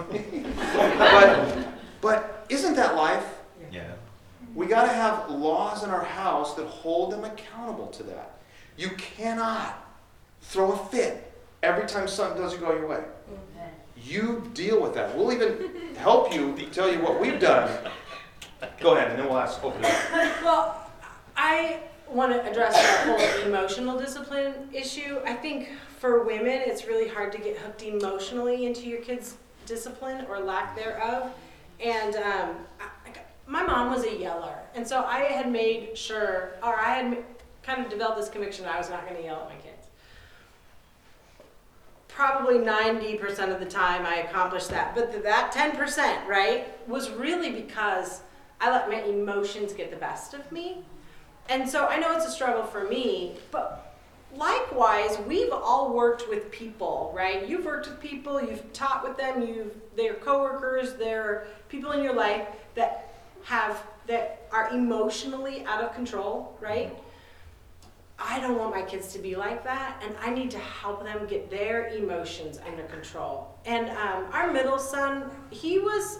Speaker 2: glad. But isn't that life?
Speaker 4: Yeah.
Speaker 2: We got to have laws in our house that hold them accountable to that. You cannot throw a fit every time something doesn't go your way. You deal with that. We'll even help you, tell you what we've done. Go ahead, and then we'll open it up.
Speaker 3: Well, I want to address that whole emotional discipline issue. I think for women, it's really hard to get hooked emotionally into your kids' discipline or lack thereof. And my mom was a yeller, and so I had made sure, or I had kind of developed this conviction that I was not going to yell at my kids. Probably 90% of the time I accomplished that. But that 10%, right, was really because I let my emotions get the best of me. And so I know it's a struggle for me, but likewise, we've all worked with people, right? You've worked with people, you've taught with them, they're coworkers, they're people in your life that are emotionally out of control, right? I don't want my kids to be like that, and I need to help them get their emotions under control. And our middle son, he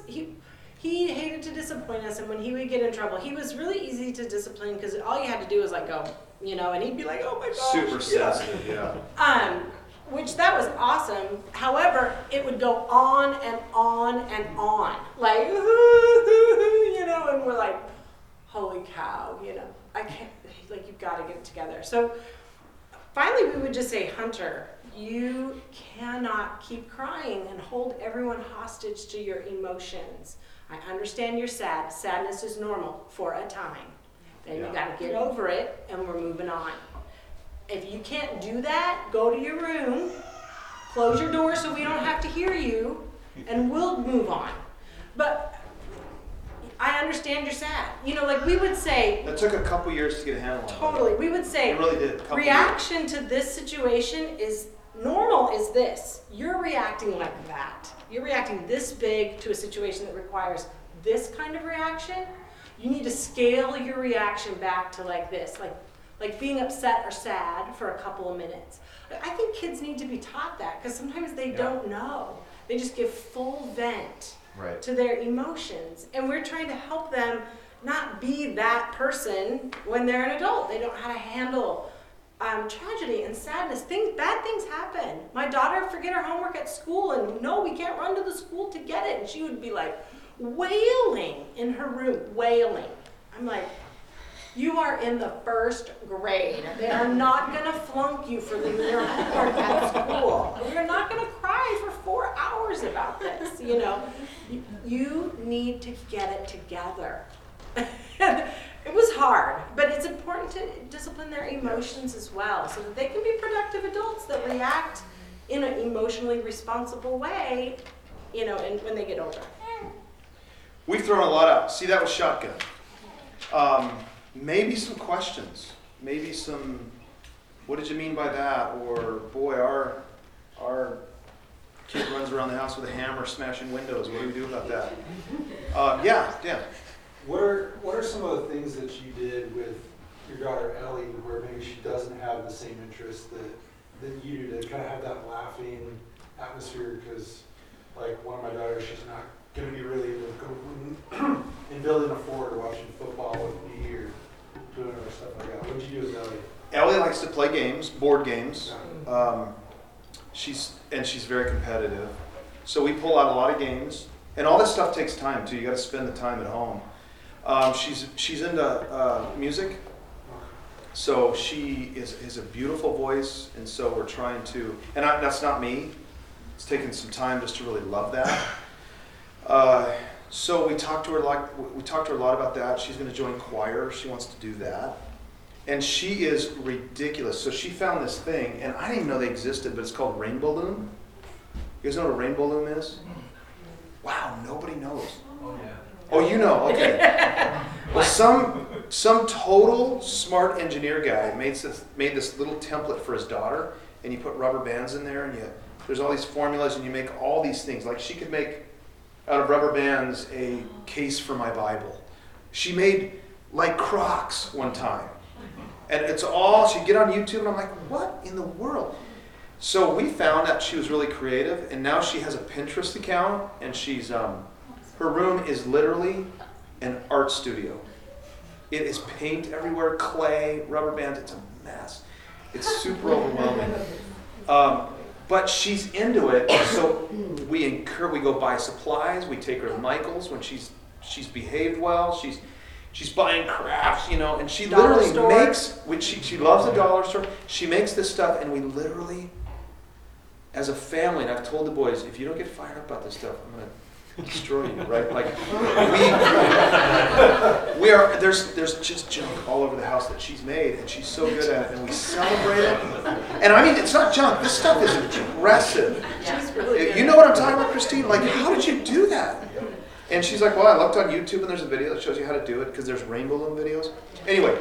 Speaker 3: hated to discipline us, and when he would get in trouble, he was really easy to discipline because all you had to do was like go, and he'd be like, oh my gosh.
Speaker 2: Super sensitive, yeah.
Speaker 3: Which that was awesome. However, it would go on and on and on, like, and we're like, holy cow, I can't, like, you've got to get it together. So finally we would just say, Hunter, you cannot keep crying and hold everyone hostage to your emotions. I understand you're sad. Sadness is normal for a time. Then you got to get over it, and we're moving on. If you can't do that, go to your room, close your door so we don't have to hear you, and we'll move on. But I understand you're sad. Like we would say...
Speaker 2: That took a couple years to get a handle on.
Speaker 3: Totally. We would say,
Speaker 2: it really did.
Speaker 3: Reaction to this situation is normal is this. You're reacting like that. You're reacting this big to a situation that requires this kind of reaction. You need to scale your reaction back to like this, like being upset or sad for a couple of minutes. I think kids need to be taught that because sometimes they don't know. They just give full vent to their emotions. And we're trying to help them not be that person when they're an adult. They don't know how to handle tragedy and sadness. Bad things happen. My daughter would forget her homework at school and no, we can't run to the school to get it. And she would be like wailing in her room, wailing. I'm like, you are in the first grade. They are not going to flunk you for leaving your homework at school. You're not going to cry for 4 hours about this, You need to get it together. It was hard, but it's important to discipline their emotions as well so that they can be productive adults that react in an emotionally responsible way, and when they get older.
Speaker 2: We've thrown a lot out. See, that was shotgun. Maybe some questions. Maybe some, what did you mean by that? Or, boy, our kid runs around the house with a hammer smashing windows. What do we do about that? Yeah, Dan.
Speaker 4: What are some of the things that you did with your daughter Ellie where maybe she doesn't have the same interest that you do to kind of have that laughing atmosphere? Because like one of my daughters, she's not going to be really in building a fort or watching football with me or doing other stuff like that. What did you do with Ellie?
Speaker 2: Ellie likes to play games, board games. She's very competitive. So we pull out a lot of games. And all this stuff takes time too. You got to spend the time at home. She's into music. So she is a beautiful voice, and so we're trying to, and that's not me. It's taken some time just to really love that. So we talked to her a lot about that. She's going to join choir. She wants to do that, and she is ridiculous. So she found this thing, and I didn't even know they existed, but it's called Rainbow Loom. You guys know what a Rainbow Loom is? Wow, nobody knows.
Speaker 4: Oh yeah.
Speaker 2: Oh, you know, okay. Well, some total smart engineer guy made this little template for his daughter, and you put rubber bands in there, and there's all these formulas, and you make all these things. Like she could make out of rubber bands a case for my Bible. She made like Crocs one time, and it's all, she'd get on YouTube, and I'm like, what in the world? So we found that she was really creative, and now she has a Pinterest account, and she's her room is literally an art studio. It is paint everywhere, clay, rubber bands. It's a mess. It's super overwhelming. But she's into it, so we go buy supplies. We take her to Michael's when she's behaved well. She's buying crafts, and she literally makes. She loves the dollar store. She makes this stuff, and we literally, as a family, and I've told the boys, if you don't get fired up about this stuff, I'm gonna destroy you, right? Like we are. There's just junk all over the house that she's made, and she's so good at it, and we celebrate it. And I mean, it's not junk. This stuff is impressive.
Speaker 3: She's really good.
Speaker 2: You know what I'm talking about, Christine? Like, how did you do that? And she's like, well, I looked on YouTube, and there's a video that shows you how to do it because there's Rainbow Loom videos. Anyway,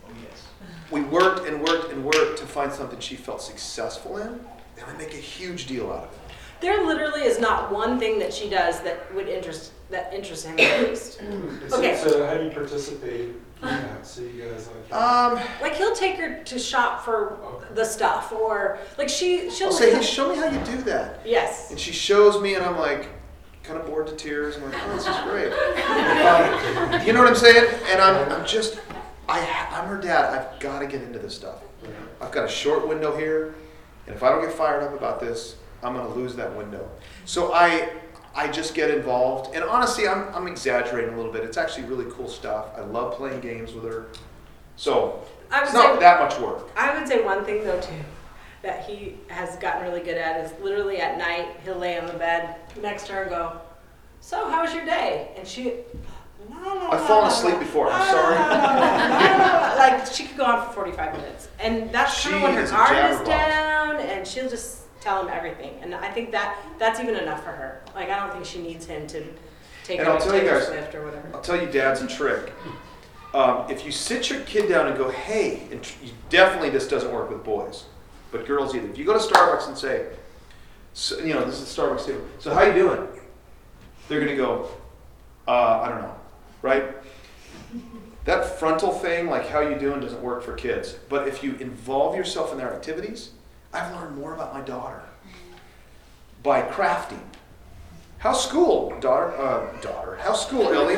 Speaker 2: we worked and worked and worked to find something she felt successful in, and we make a huge deal out of it.
Speaker 3: There literally is not one thing that she does that would interests him at least. Okay.
Speaker 4: So how do you participate in that? So you guys
Speaker 3: Like he'll take her to shop for the stuff, or like she'll
Speaker 2: say, hey, show me how you do that.
Speaker 3: Yes.
Speaker 2: And she shows me, and I'm like, kind of bored to tears. I'm like, oh, this is great. You know what I'm saying? And I'm her dad. I've got to get into this stuff. I've got a short window here, and if I don't get fired up about this, I'm going to lose that window. So I just get involved. And honestly, I'm exaggerating a little bit. It's actually really cool stuff. I love playing games with her. So it's not that much work.
Speaker 3: I would say one thing, though, too, that he has gotten really good at is literally at night, he'll lay on the bed next to her and go, so how was your day? And she...
Speaker 2: I've fallen asleep before. I'm sorry.
Speaker 3: Like, she could go on for 45 minutes. And that's kind of when her guard is down, and she'll just tell him everything. And I think that's even enough for her. Like, I don't think she needs him to take her to Taylor Swift or whatever.
Speaker 2: I'll tell you dad's a trick. If you sit your kid down and go, hey, and definitely this doesn't work with boys, but girls either. If you go to Starbucks and say, so, this is a Starbucks table, so how you doing? They're going to go, I don't know, right? That frontal thing, like how you doing, doesn't work for kids. But if you involve yourself in their activities, I've learned more about my daughter by crafting. How's school, daughter? How's school, Ellie?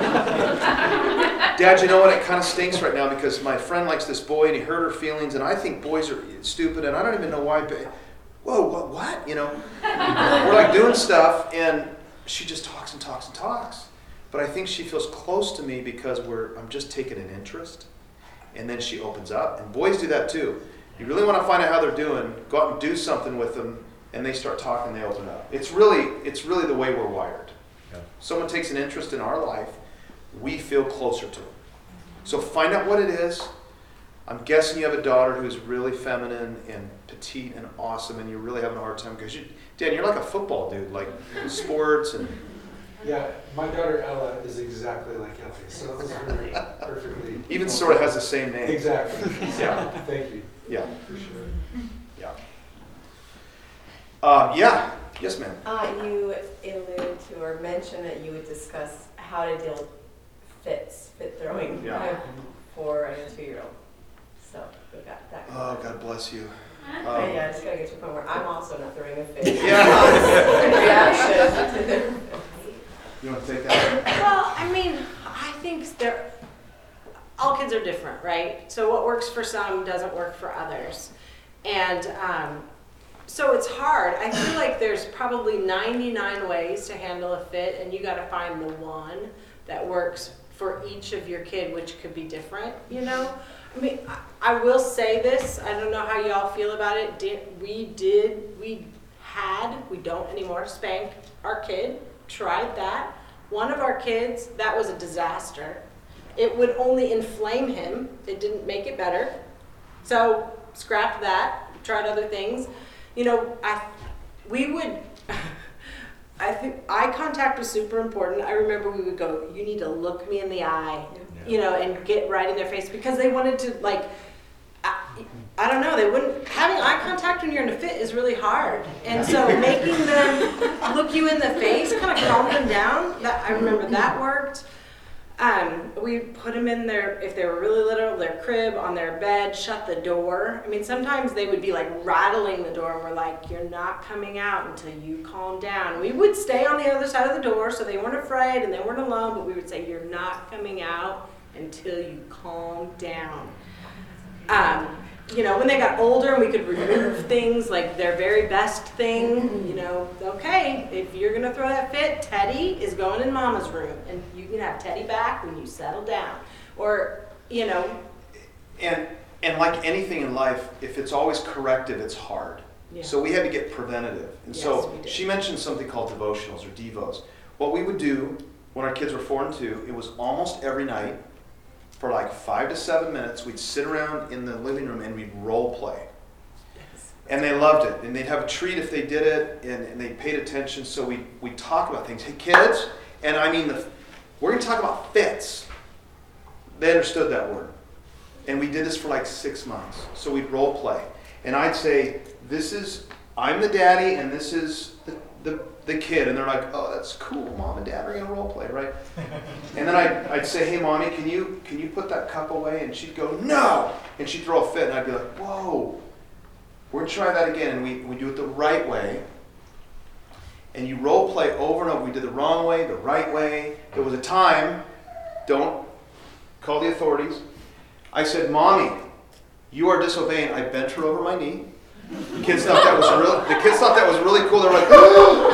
Speaker 2: Dad, you know what? It kind of stinks right now because my friend likes this boy and he hurt her feelings, and I think boys are stupid, and I don't even know why. Whoa, what? We're like doing stuff, and she just talks and talks and talks. But I think she feels close to me because I'm just taking an interest, and then she opens up. And boys do that too. You really want to find out how they're doing, go out and do something with them, and they start talking, they open up. It's really the way we're wired. Yeah. Someone takes an interest in our life, we feel closer to them. So find out what it is. I'm guessing you have a daughter who's really feminine and petite and awesome, and you're really having a hard time because Dan, you're like a football dude, like sports and
Speaker 4: Yeah, my daughter Ella is exactly like Ellie, so it was very perfectly.
Speaker 2: Even sort of has the same name.
Speaker 4: Exactly.
Speaker 2: Yeah.
Speaker 4: Thank you.
Speaker 2: Yeah.
Speaker 4: For sure.
Speaker 2: Yeah. Yeah. Yes, ma'am.
Speaker 5: You alluded to or mentioned that you would discuss how to deal with fit throwing
Speaker 2: Yeah.
Speaker 5: for a 2-year-old. So we got that.
Speaker 2: Oh, God bless you.
Speaker 5: Yeah, I just gotta get to the point where I'm also not throwing a fit.
Speaker 2: Yeah.
Speaker 5: Reaction to their
Speaker 2: You want to take that?
Speaker 3: Well, I mean, I think all kids are different, right? So what works for some doesn't work for others. And so it's hard. I feel like there's probably 99 ways to handle a fit, and you got to find the one that works for each of your kid, which could be different, you know? I mean, I will say this, I don't know how y'all feel about it. We don't anymore, spank our kid, tried that. One of our kids, that was a disaster. It would only inflame him, it didn't make it better. So scrapped that, tried other things. You know, I think eye contact was super important. I remember we would go, you need to look me in the eye, you know, and get right in their face, because they wanted to, like, I don't know, having eye contact when you're in a fit is really hard. And so making them look you in the face, kind of calm them down, I remember that worked. We put them in if they were really little, their crib, on their bed, shut the door. I mean, sometimes they would be like rattling the door, and we're like, you're not coming out until you calm down. We would stay on the other side of the door so they weren't afraid and they weren't alone, but we would say, you're not coming out until you calm down. You know, when they got older and we could remove things like their very best thing, you know, okay, if you're gonna throw that fit, Teddy is going in Mama's room, and you can have Teddy back when you settle down. Or, you know.
Speaker 2: And like anything in life, if it's always corrective, it's hard.
Speaker 3: Yeah.
Speaker 2: So we had to get preventative. And
Speaker 3: Yes,
Speaker 2: so
Speaker 3: we did.
Speaker 2: she mentioned something called devotionals or devos. What we would do when our kids were 4 and 2, it was almost every night for like 5 to 7 minutes. We'd sit around in the living room and we'd role play. And they loved it. And they'd have a treat if they did it, and they paid attention. So we'd talk about things. Hey, kids, and I mean, we're going to talk about fits. They understood that word. And we did this for like 6 months. So we'd role play. And I'd say, I'm the daddy, and this is the kid. And they're like, oh, that's cool. Mom and dad are going to role play, right? And then I'd say, hey, mommy, can you put that cup away? And she'd go, no. And she'd throw a fit. And I'd be like, whoa. We're going to try that again. And we do it the right way. And you role play over and over. We did the wrong way, the right way. There was a time, don't call the authorities. I said, Mommy, you are disobeying. I bent her over my knee. The kids thought that was really cool. They're like, oh!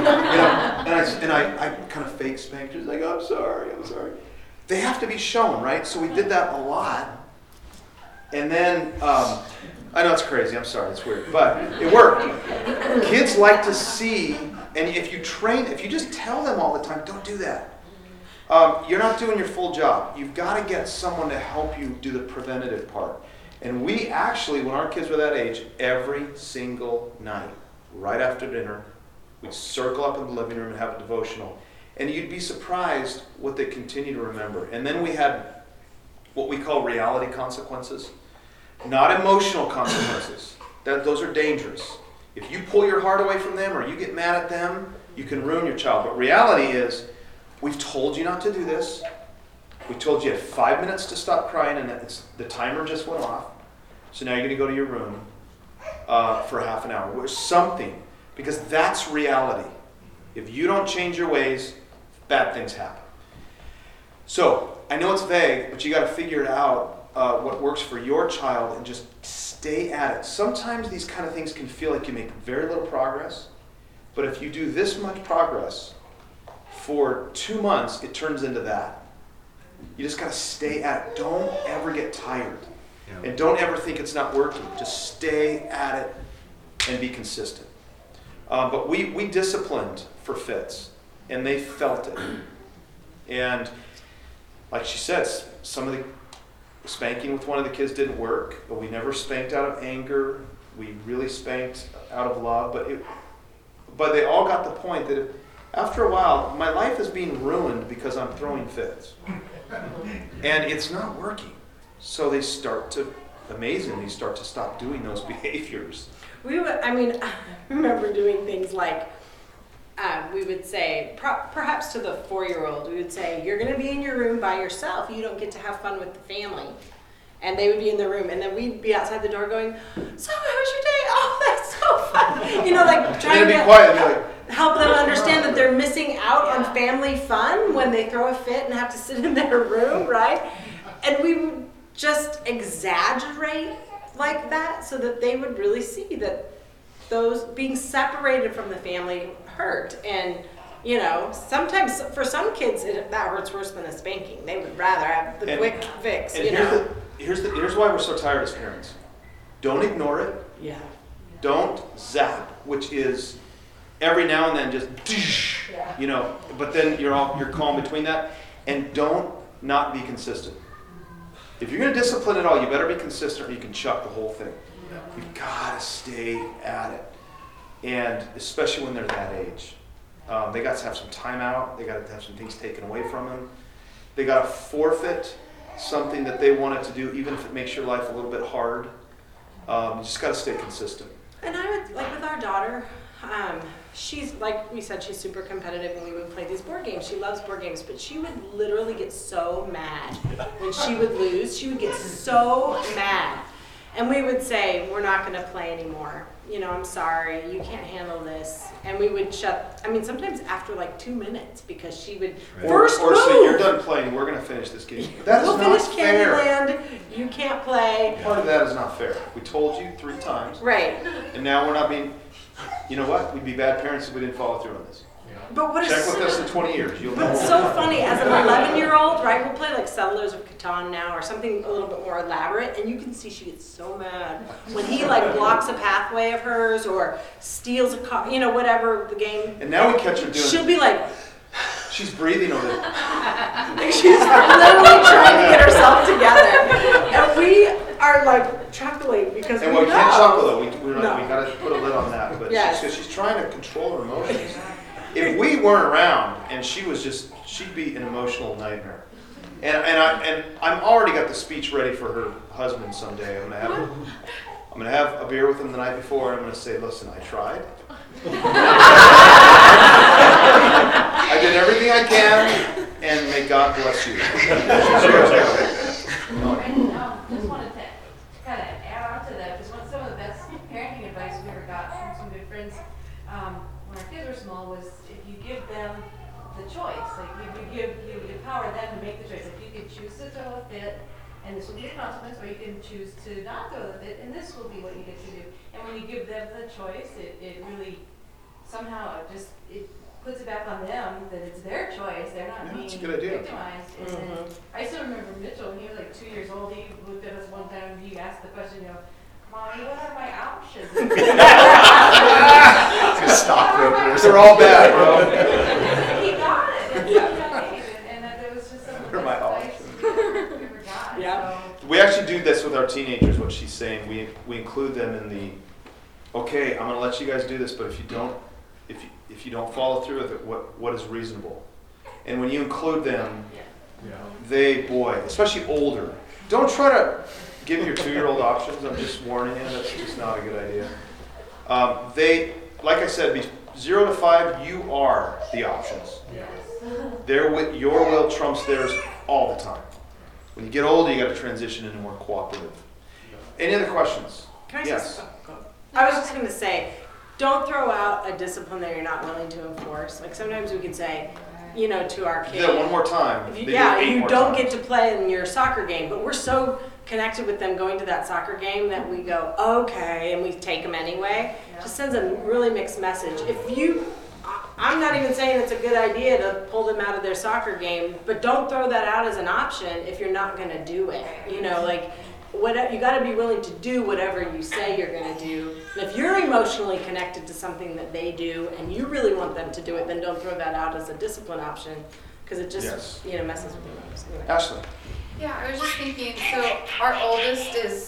Speaker 2: And I kind of fake spanked her. Like, I'm sorry. They have to be shown, right? So we did that a lot. And then, I know it's crazy. I'm sorry. It's weird. But it worked. Kids like to see, and if you just tell them all the time, don't do that. You're not doing your full job. You've got to get someone to help you do the preventative part. And we actually, when our kids were that age, every single night, right after dinner, we'd circle up in the living room and have a devotional. And you'd be surprised what they continue to remember. And then we had what we call reality consequences, not emotional consequences. Those are dangerous. If you pull your heart away from them or you get mad at them, you can ruin your child. But reality is, we've told you not to do this. We told you you had 5 minutes to stop crying, and the timer just went off. So now you're going to go to your room for half an hour. Or something. Because that's reality. If you don't change your ways, bad things happen. So, I know it's vague, but you got to figure it out, what works for your child, and just stay at it. Sometimes these kind of things can feel like you make very little progress. But if you do this much progress, for 2 months, it turns into that. You just got to stay at it. Don't ever get tired. Yeah. And don't ever think it's not working. Just stay at it and be consistent. But we disciplined for fits, and they felt it. And like she said, some of the spanking with one of the kids didn't work, but we never spanked out of anger. We really spanked out of love. But they all got the point that after a while, my life is being ruined because I'm throwing fits. And it's not working. So they amazingly start to stop doing those behaviors.
Speaker 3: I remember doing things like, we would say, perhaps to the 4-year-old, we would say, you're going to be in your room by yourself. You don't get to have fun with the family. And they would be in the room, and then we'd be outside the door going, so how was your day? Oh, that's so fun. You know, like trying
Speaker 2: be
Speaker 3: to
Speaker 2: quiet and be like,
Speaker 3: help them understand that they're missing out on family fun when they throw a fit and have to sit in their room, right? And we would just exaggerate like that so that they would really see that those being separated from the family hurt. And you know, sometimes for some kids that hurts worse than a spanking. They would rather have the quick fix.
Speaker 2: And
Speaker 3: you know.
Speaker 2: Here's why we're so tired as parents. Don't ignore it.
Speaker 3: Yeah.
Speaker 2: Don't zap, which is every now and then just, you know. But then you're calm between that, and don't not be consistent. If you're going to discipline at all, you better be consistent, or you can chuck the whole thing. You've got to stay at it, and especially when they're that age. They got to have some time out. They got to have some things taken away from them. They got to forfeit something that they wanted to do, even if it makes your life a little bit hard. You just got to stay consistent.
Speaker 3: And I would, like with our daughter, she's, like we said, she's super competitive and we would play these board games. She loves board games, but she would literally get so mad when she would lose. She would get so mad. And we would say, we're not going to play anymore. You know, I'm sorry, you can't handle this. And we would sometimes after like 2 minutes because she would first
Speaker 2: or
Speaker 3: move.
Speaker 2: say, you're done playing, we're going to finish this game. That's
Speaker 3: we'll
Speaker 2: not
Speaker 3: finish
Speaker 2: fair.
Speaker 3: Candyland, you can't play.
Speaker 2: Part of that is not fair. We told you 3 times.
Speaker 3: Right.
Speaker 2: And now we're not being, you know what? We'd be bad parents if we didn't follow through on this.
Speaker 3: But what is
Speaker 2: Check with us in 20 years. You'll know.
Speaker 3: But it's so funny, as an 11-year-old, right, we'll play like Settlers of Catan now or something a little bit more elaborate, and you can see she gets so mad when he like blocks a pathway of hers or steals a car, you know, whatever the game.
Speaker 2: And now we catch her doing
Speaker 3: She'll be like,
Speaker 2: she's breathing over there.
Speaker 3: she's literally trying to get herself together. And we are like chuckling because
Speaker 2: And
Speaker 3: we
Speaker 2: we
Speaker 3: know.
Speaker 2: can't chuckle though. We
Speaker 3: No.
Speaker 2: got to put a lid on that. But
Speaker 3: Yes.
Speaker 2: she's trying to control her emotions. If we weren't around and she'd be an emotional nightmare. And I'm already got the speech ready for her husband someday. I'm gonna have a beer with him the night before, and I'm gonna say, listen, I tried. I did everything I can, and may God bless you.
Speaker 6: Just wanted to kind of add on to that, because some of the best parenting advice we ever got from some good friends when our kids were small was if you give them the choice, like you empower them to make the choice. Like you can choose to throw a fit, and this will be a consequence, or you can choose to not throw the fit, and this will be what you get to do. And when you give them the choice, it really somehow it puts it back on them that it's their choice. They're not being
Speaker 2: that's a good idea.
Speaker 6: victimized. And then I still remember Mitchell when he was like 2 years old. He looked at us one time and he asked the question, you know, Mommy, what are my options?
Speaker 1: Stockbrokers.
Speaker 2: They're all bad, bro.
Speaker 6: He got it. At a young age, and that was just some of the
Speaker 2: What are my
Speaker 6: best advice we ever got.
Speaker 3: Yeah.
Speaker 6: So,
Speaker 2: We actually do this with our teenagers, what she's saying. We include them in the, okay, I'm gonna let you guys do this, but if you don't follow through with it, what is reasonable? And when you include them, especially older, don't try to give your 2-year-old options. I'm just warning you, that's just not a good idea. Like I said, 0 to 5, you are the options. Your will trumps theirs all the time. When you get older, you got to transition into more cooperative. Any other questions?
Speaker 3: Can I
Speaker 2: Yes.
Speaker 3: I was just going to say, don't throw out a discipline that you're not willing to enforce. Like sometimes we can say, you know, to our
Speaker 2: Do
Speaker 3: kids.
Speaker 2: that one more time.
Speaker 3: If
Speaker 2: They
Speaker 3: you,
Speaker 2: do
Speaker 3: yeah,
Speaker 2: 8
Speaker 3: you
Speaker 2: more
Speaker 3: don't
Speaker 2: times.
Speaker 3: get to play in your soccer game, but we're so connected with them going to that soccer game that we go, okay, and we take them anyway. Just sends a really mixed message. I'm not even saying it's a good idea to pull them out of their soccer game, but don't throw that out as an option if you're not going to do it. You know, like, you got to be willing to do whatever you say you're going to do. And if you're emotionally connected to something that they do and you really want them to do it, then don't throw that out as a discipline option because it just
Speaker 2: Yes.
Speaker 3: messes with your nerves. Anyway.
Speaker 2: Ashley.
Speaker 7: Yeah, I was just thinking, so our oldest is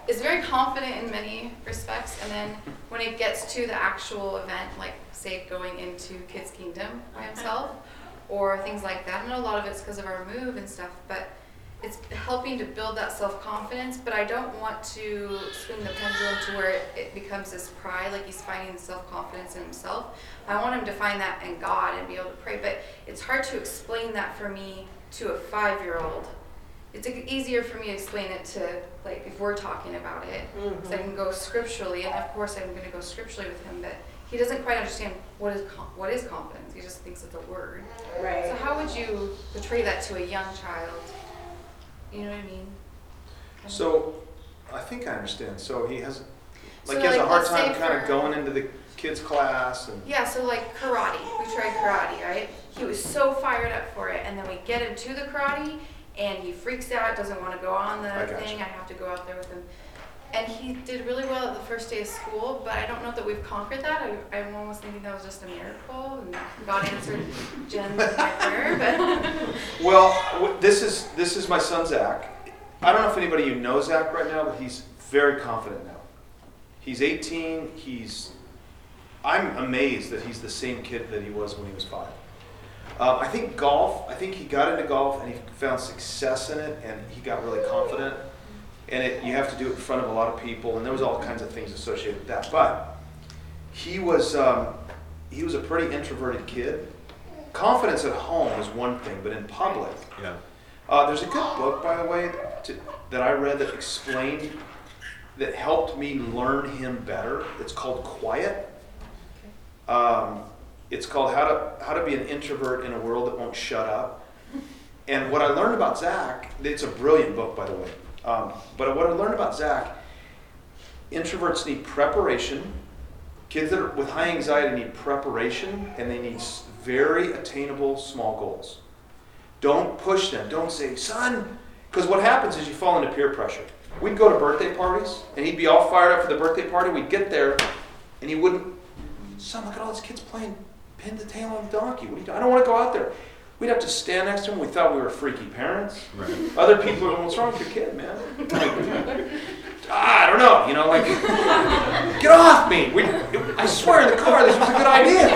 Speaker 7: is very confident in many respects, and then when it gets to the actual event, like say going into Kids Kingdom by himself, or things like that. I know a lot of it's because of our move and stuff, but it's helping to build that self-confidence, but I don't want to swing the pendulum to where it becomes this pride, like he's finding self-confidence in himself. I want him to find that in God and be able to pray, but it's hard to explain that for me to a 5-year-old. It's easier for me to explain it to, like, if we're talking about it, because I can go scripturally, and of course I'm going to go scripturally with him, but he doesn't quite understand what is confidence. He just thinks it's a word.
Speaker 3: Right.
Speaker 7: So how would you portray that to a young child? You know what I mean?
Speaker 2: So, I think I understand. So he has,
Speaker 7: So,
Speaker 2: he has a
Speaker 7: like,
Speaker 2: hard
Speaker 7: let's
Speaker 2: time
Speaker 7: say
Speaker 2: kind of
Speaker 7: for-
Speaker 2: going into the kids' class and.
Speaker 7: Yeah, so like karate. We tried karate, right? He was so fired up for it, and then we get him to the karate, and he freaks out, doesn't want to go on the
Speaker 2: I gotcha.
Speaker 7: thing. I have to go out there with him. And he did really well at the first day of school, but I don't know that we've conquered that. I'm almost thinking that was just a miracle, and God answered Jen's my prayer, but...
Speaker 2: Well, this is my son Zach. I don't know if anybody of you knows Zach right now, but he's very confident now. He's 18. I'm amazed that he's the same kid that he was when he was 5. I think golf. I think he got into golf and he found success in it, and he got really confident. And you have to do it in front of a lot of people, and there was all kinds of things associated with that. But he was a pretty introverted kid. Confidence at home is one thing, but in public, there's a good book, by the way, that I read that helped me learn him better. It's called Quiet. It's called How to Be an Introvert in a World That Won't Shut Up. And what I learned about Zach, it's a brilliant book, by the way. But what I learned about Zach, introverts need preparation. Kids that are with high anxiety need preparation, and they need very attainable small goals. Don't push them. Don't say, son, because what happens is you fall into peer pressure. We'd go to birthday parties, and he'd be all fired up for the birthday party. We'd get there, and he wouldn't, son, look at all these kids playing pin the tail on the donkey. What are you doing? I don't want to go out there. We'd have to stand next to him. We thought we were freaky parents. Right. Other people are going, what's wrong with your kid, man? Like, I don't know, like, get off me. I swear in the car this was a good idea.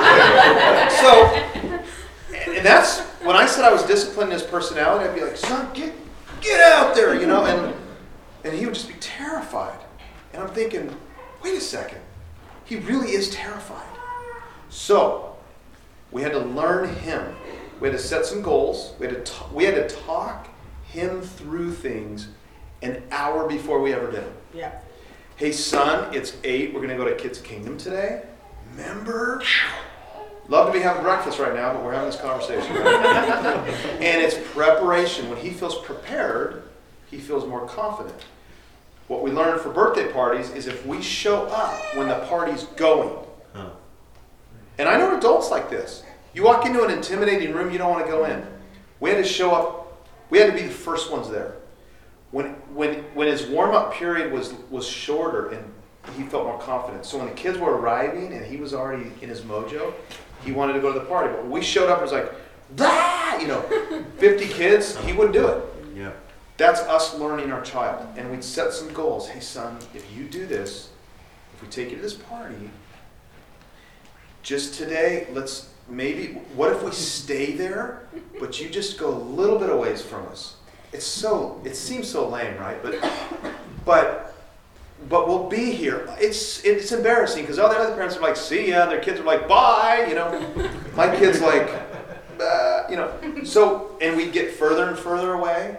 Speaker 2: So, and that's, when I said I was disciplining his personality, I'd be like, son, get out there, and he would just be terrified. And I'm thinking, wait a second, he really is terrified. So, we had to learn him. We had to set some goals. We had to talk him through things an hour before we ever did them.
Speaker 3: Yeah.
Speaker 2: Hey, son, it's 8. We're going to go to Kids Kingdom today. Remember? Love to be having breakfast right now, but we're having this conversation. Right? And it's preparation. When he feels prepared, he feels more confident. What we learned for birthday parties is if we show up when the party's going, and I know adults like this. You walk into an intimidating room, you don't want to go in. We had to show up. We had to be the first ones there. When his warm-up period was shorter and he felt more confident. So when the kids were arriving and he was already in his mojo, he wanted to go to the party. But when we showed up, it was like, 50 kids, he wouldn't do it.
Speaker 1: Yeah.
Speaker 2: That's us learning our child. And we'd set some goals. Hey, son, if you do this, if we take you to this party, just today, what if we stay there, but you just go a little bit away from us? It seems so lame, right? But we'll be here. It's embarrassing because all the other parents are like, see ya, and their kids are like, bye, My kid's like, So, and we get further and further away.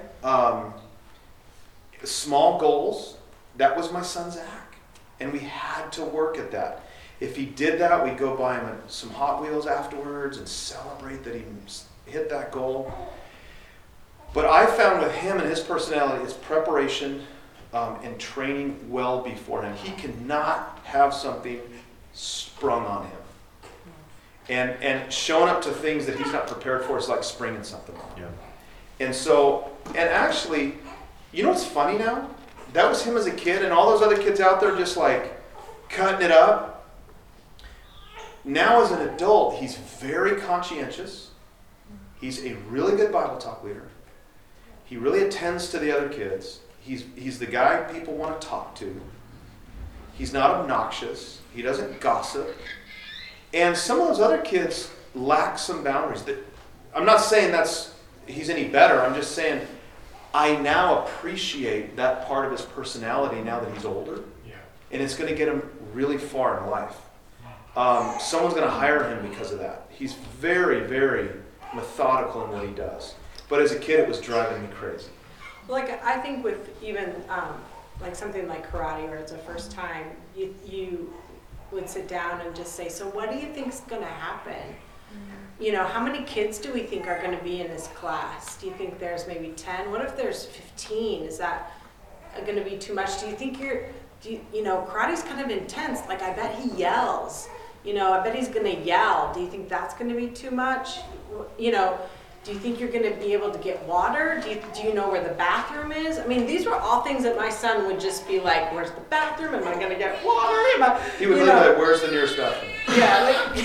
Speaker 2: Small goals. That was my son Zach, and we had to work at that. If he did that, we'd go buy him some Hot Wheels afterwards and celebrate that he hit that goal. But I found with him and his personality, it's preparation and training well beforehand. He cannot have something sprung on him. And showing up to things that he's not prepared for is like springing something on him. Yeah. And so, and actually, you know what's funny now? That was him as a kid, and all those other kids out there just like cutting it up. Now as an adult, he's very conscientious. He's a really good Bible talk leader. He really attends to the other kids. He's the guy people want to talk to. He's not obnoxious. He doesn't gossip. And some of those other kids lack some boundaries. I'm not saying he's any better. I'm just saying I now appreciate that part of his personality now that he's older.
Speaker 4: Yeah.
Speaker 2: And it's going to get him really far in life. Someone's going to hire him because of that. He's very, very methodical in what he does. But as a kid, it was driving me crazy.
Speaker 3: Like, I think with even like something like karate, where it's a first time, you would sit down and just say, so what do you think's going to happen? You know, how many kids do we think are going to be in this class? Do you think there's maybe 10? What if there's 15? Is that going to be too much? Do you think you know, karate's kind of intense. Like, I bet he yells. You know, I bet he's going to yell. Do you think that's going to be too much? You know, do you think you're going to be able to get water? Do you know where the bathroom is? I mean, these were all things that my son would just be like, where's the bathroom? Am I going to get water?
Speaker 2: He would literally, where's the nearest bathroom?
Speaker 3: Yeah, like,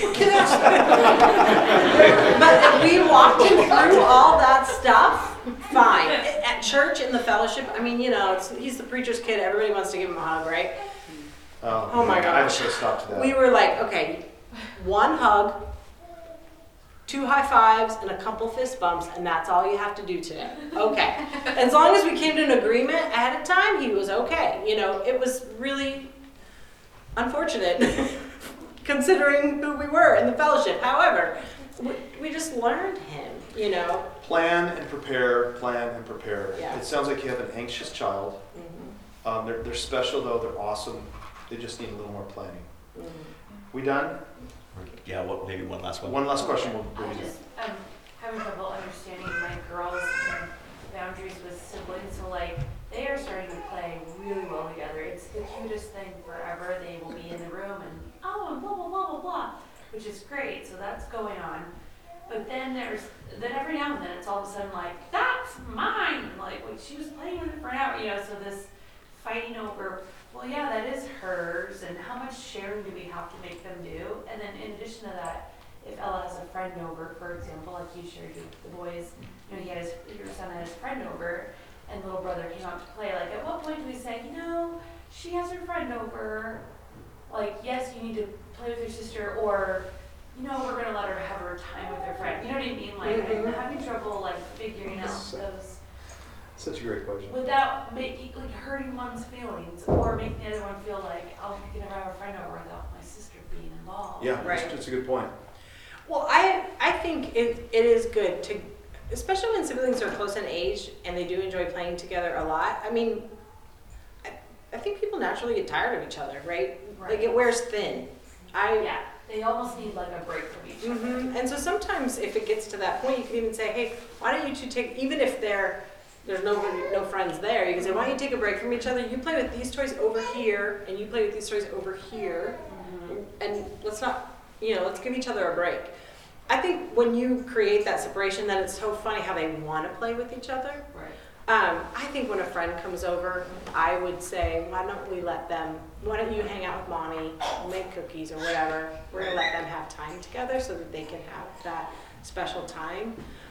Speaker 3: but we walked him through all that stuff, fine. At church, in the fellowship, I mean, you know, he's the preacher's kid. Everybody wants to give him a hug, right? Oh my gosh.
Speaker 2: I should have stopped that.
Speaker 3: We were like, okay, one hug, 2 high fives, and a couple fist bumps, and that's all you have to do today. Okay. As long as we came to an agreement ahead of time, he was okay. You know, it was really unfortunate considering who we were in the fellowship. However, we just learned him, you know.
Speaker 2: Plan and prepare, plan and prepare.
Speaker 3: Yeah.
Speaker 2: It sounds like you have an anxious child.
Speaker 3: Mm-hmm.
Speaker 2: They're special though, they're awesome. They just need a little more planning.
Speaker 3: Mm-hmm.
Speaker 2: We done?
Speaker 8: Yeah, maybe one last one.
Speaker 2: One last question. We'll
Speaker 6: I just having trouble understanding my girls' boundaries with siblings. So like they are starting to play really well together. It's the cutest thing forever. They will be in the room and and blah blah blah blah blah, which is great. So that's going on. But then every now and then it's all of a sudden like that's mine. Like she was playing with it for an hour, you know. So this fighting over. Well, yeah, that is hers, and how much sharing do we have to make them do? And then in addition to that, if Ella has a friend over, for example, like you shared with the boys, you know, your son had his friend over, and little brother came out to play, like at what point do we say, you know, she has her friend over, like, yes, you need to play with your sister, or, you know, we're going to let her have her time with her friend. You know what I mean? Like, I'm having trouble, like, figuring out those.
Speaker 2: Such a great question.
Speaker 6: Without making, like, hurting one's feelings, or making the other one feel like, oh, we can never have a friend over without my sister being involved.
Speaker 2: Yeah,
Speaker 3: Right.
Speaker 2: that's a good point.
Speaker 3: Well, I think it is good to, especially when siblings are close in age and they do enjoy playing together a lot. I mean, I think people naturally get tired of each other, right? Like it wears thin.
Speaker 6: Yeah, they almost need like a break from each other.
Speaker 3: Mm-hmm. And so sometimes if it gets to that point, you can even say, hey, why don't you two take, even if there's no friends there, you can say, why don't you take a break from each other? You play with these toys over here, and you play with these toys over here, and let's give each other a break. I think when you create that separation, then it's so funny how they want to play with each other.
Speaker 6: Right.
Speaker 3: I think when a friend comes over, I would say, why don't you hang out with mommy, make cookies or whatever. We're going to let them have time together so that they can have that special time.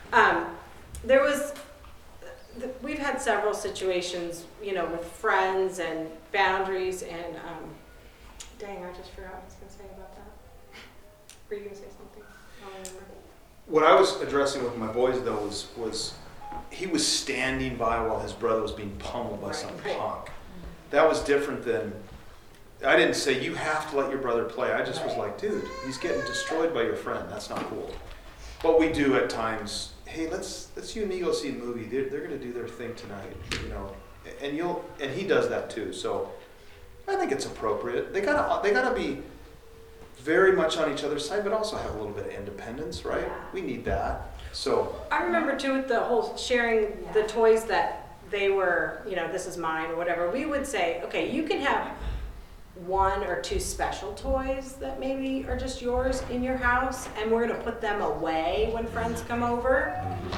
Speaker 3: We've had several situations, with friends and boundaries and, dang, I just forgot what I was going to say about that. Were you going to say something? I don't remember.
Speaker 2: What I was addressing with my boys though was he was standing by while his brother was being pummeled by some punk. That was different than, I didn't say you have to let your brother play. I just was like, dude, he's getting destroyed by your friend. That's not cool. But we do at times, hey, let's you and me go see a movie. They're going to do their thing tonight, and he does that too. So I think it's appropriate. They gotta be very much on each other's side, but also have a little bit of independence, right?
Speaker 3: Yeah.
Speaker 2: We need that. So
Speaker 3: I remember too with the whole sharing the toys that they were, this is mine or whatever. We would say, okay, you can have 1 or 2 special toys that maybe are just yours in your house, and we're gonna put them away when friends come over.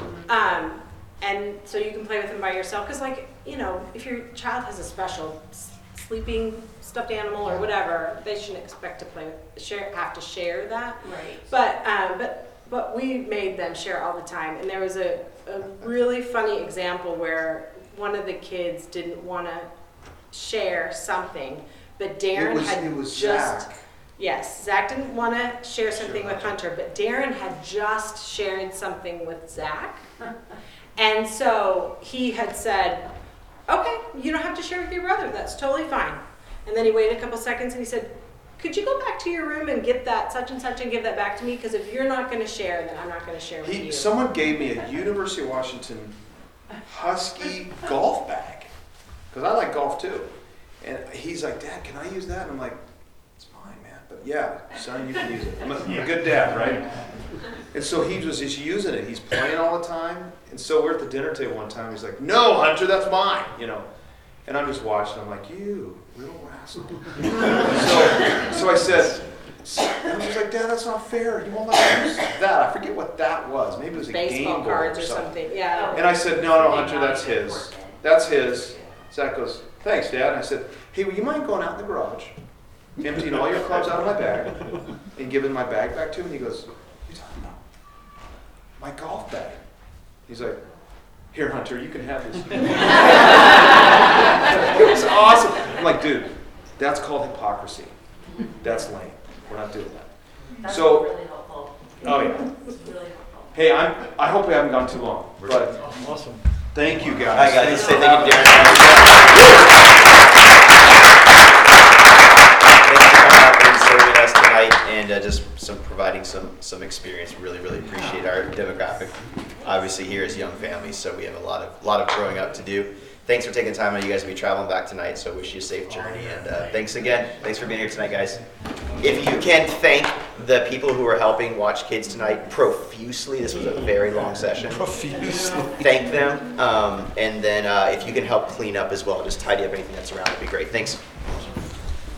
Speaker 3: And so you can play with them by yourself, because if your child has a special sleeping stuffed animal or whatever, they shouldn't expect to have to share that.
Speaker 6: Right.
Speaker 3: But we made them share all the time, and there was a really funny example where one of the kids didn't want to share something, but Darren had
Speaker 2: it was
Speaker 3: just
Speaker 2: Zach.
Speaker 3: yes, Zach didn't want to share something
Speaker 2: Sure.
Speaker 3: with Hunter, but Darren had just shared something with Zach, and so he had said, "Okay, you don't have to share with your brother. That's totally fine." And then he waited a couple seconds and he said, "Could you go back to your room and get that such and such and give that back to me? Because if you're not going to share, then I'm not going to share with you."
Speaker 2: Someone gave me a University of Washington Husky golf bag, because I like golf too. And he's like, "Dad, can I use that?" And I'm like, "It's mine, man. But yeah, son, you can use it." I'm a good dad, right? And so he was just using it. He's playing all the time. And so we're at the dinner table one time. He's like, "No, Hunter, that's mine," you know. And I'm just watching. I'm like, "You little rascal." so I said, and she's like, "Dad, that's not fair. You won't let me use that." I forget what that was. Maybe it was a
Speaker 3: Baseball
Speaker 2: game board
Speaker 3: cards
Speaker 2: or
Speaker 3: or something. Yeah.
Speaker 2: And I said, "No, Hunter, that's his. That's his." Zach goes, "Thanks, Dad." And I said, "Hey, would you mind going out in the garage, emptying all your clubs out of my bag, and giving my bag back to him?" And he goes, "What are you talking about?" "My golf bag." He's like, "Here, Hunter, you can have this." It was awesome. I'm like, "Dude, that's called hypocrisy. That's lame. We're not doing that."
Speaker 5: That's
Speaker 2: So-
Speaker 5: really helpful.
Speaker 2: Oh yeah.
Speaker 5: It's really helpful.
Speaker 2: Hey, I hope we haven't gone too long, but
Speaker 8: Awesome.
Speaker 2: thank you guys.
Speaker 8: All right, guys, let's say
Speaker 2: for
Speaker 8: thank you,
Speaker 2: having
Speaker 8: Darren. Thanks for coming out and serving us tonight and just providing some experience. Really appreciate our demographic. Obviously, here is young families, so we have a lot of growing up to do. Thanks for taking time. I know you guys will be traveling back tonight, so wish you a safe journey. And thanks again. Thanks for being here tonight, guys. If you can thank the people who are helping watch kids tonight profusely. This was a very long session. Profusely. Thank them. And then if you can help clean up as well, just tidy up anything that's around, it'd be great. Thanks.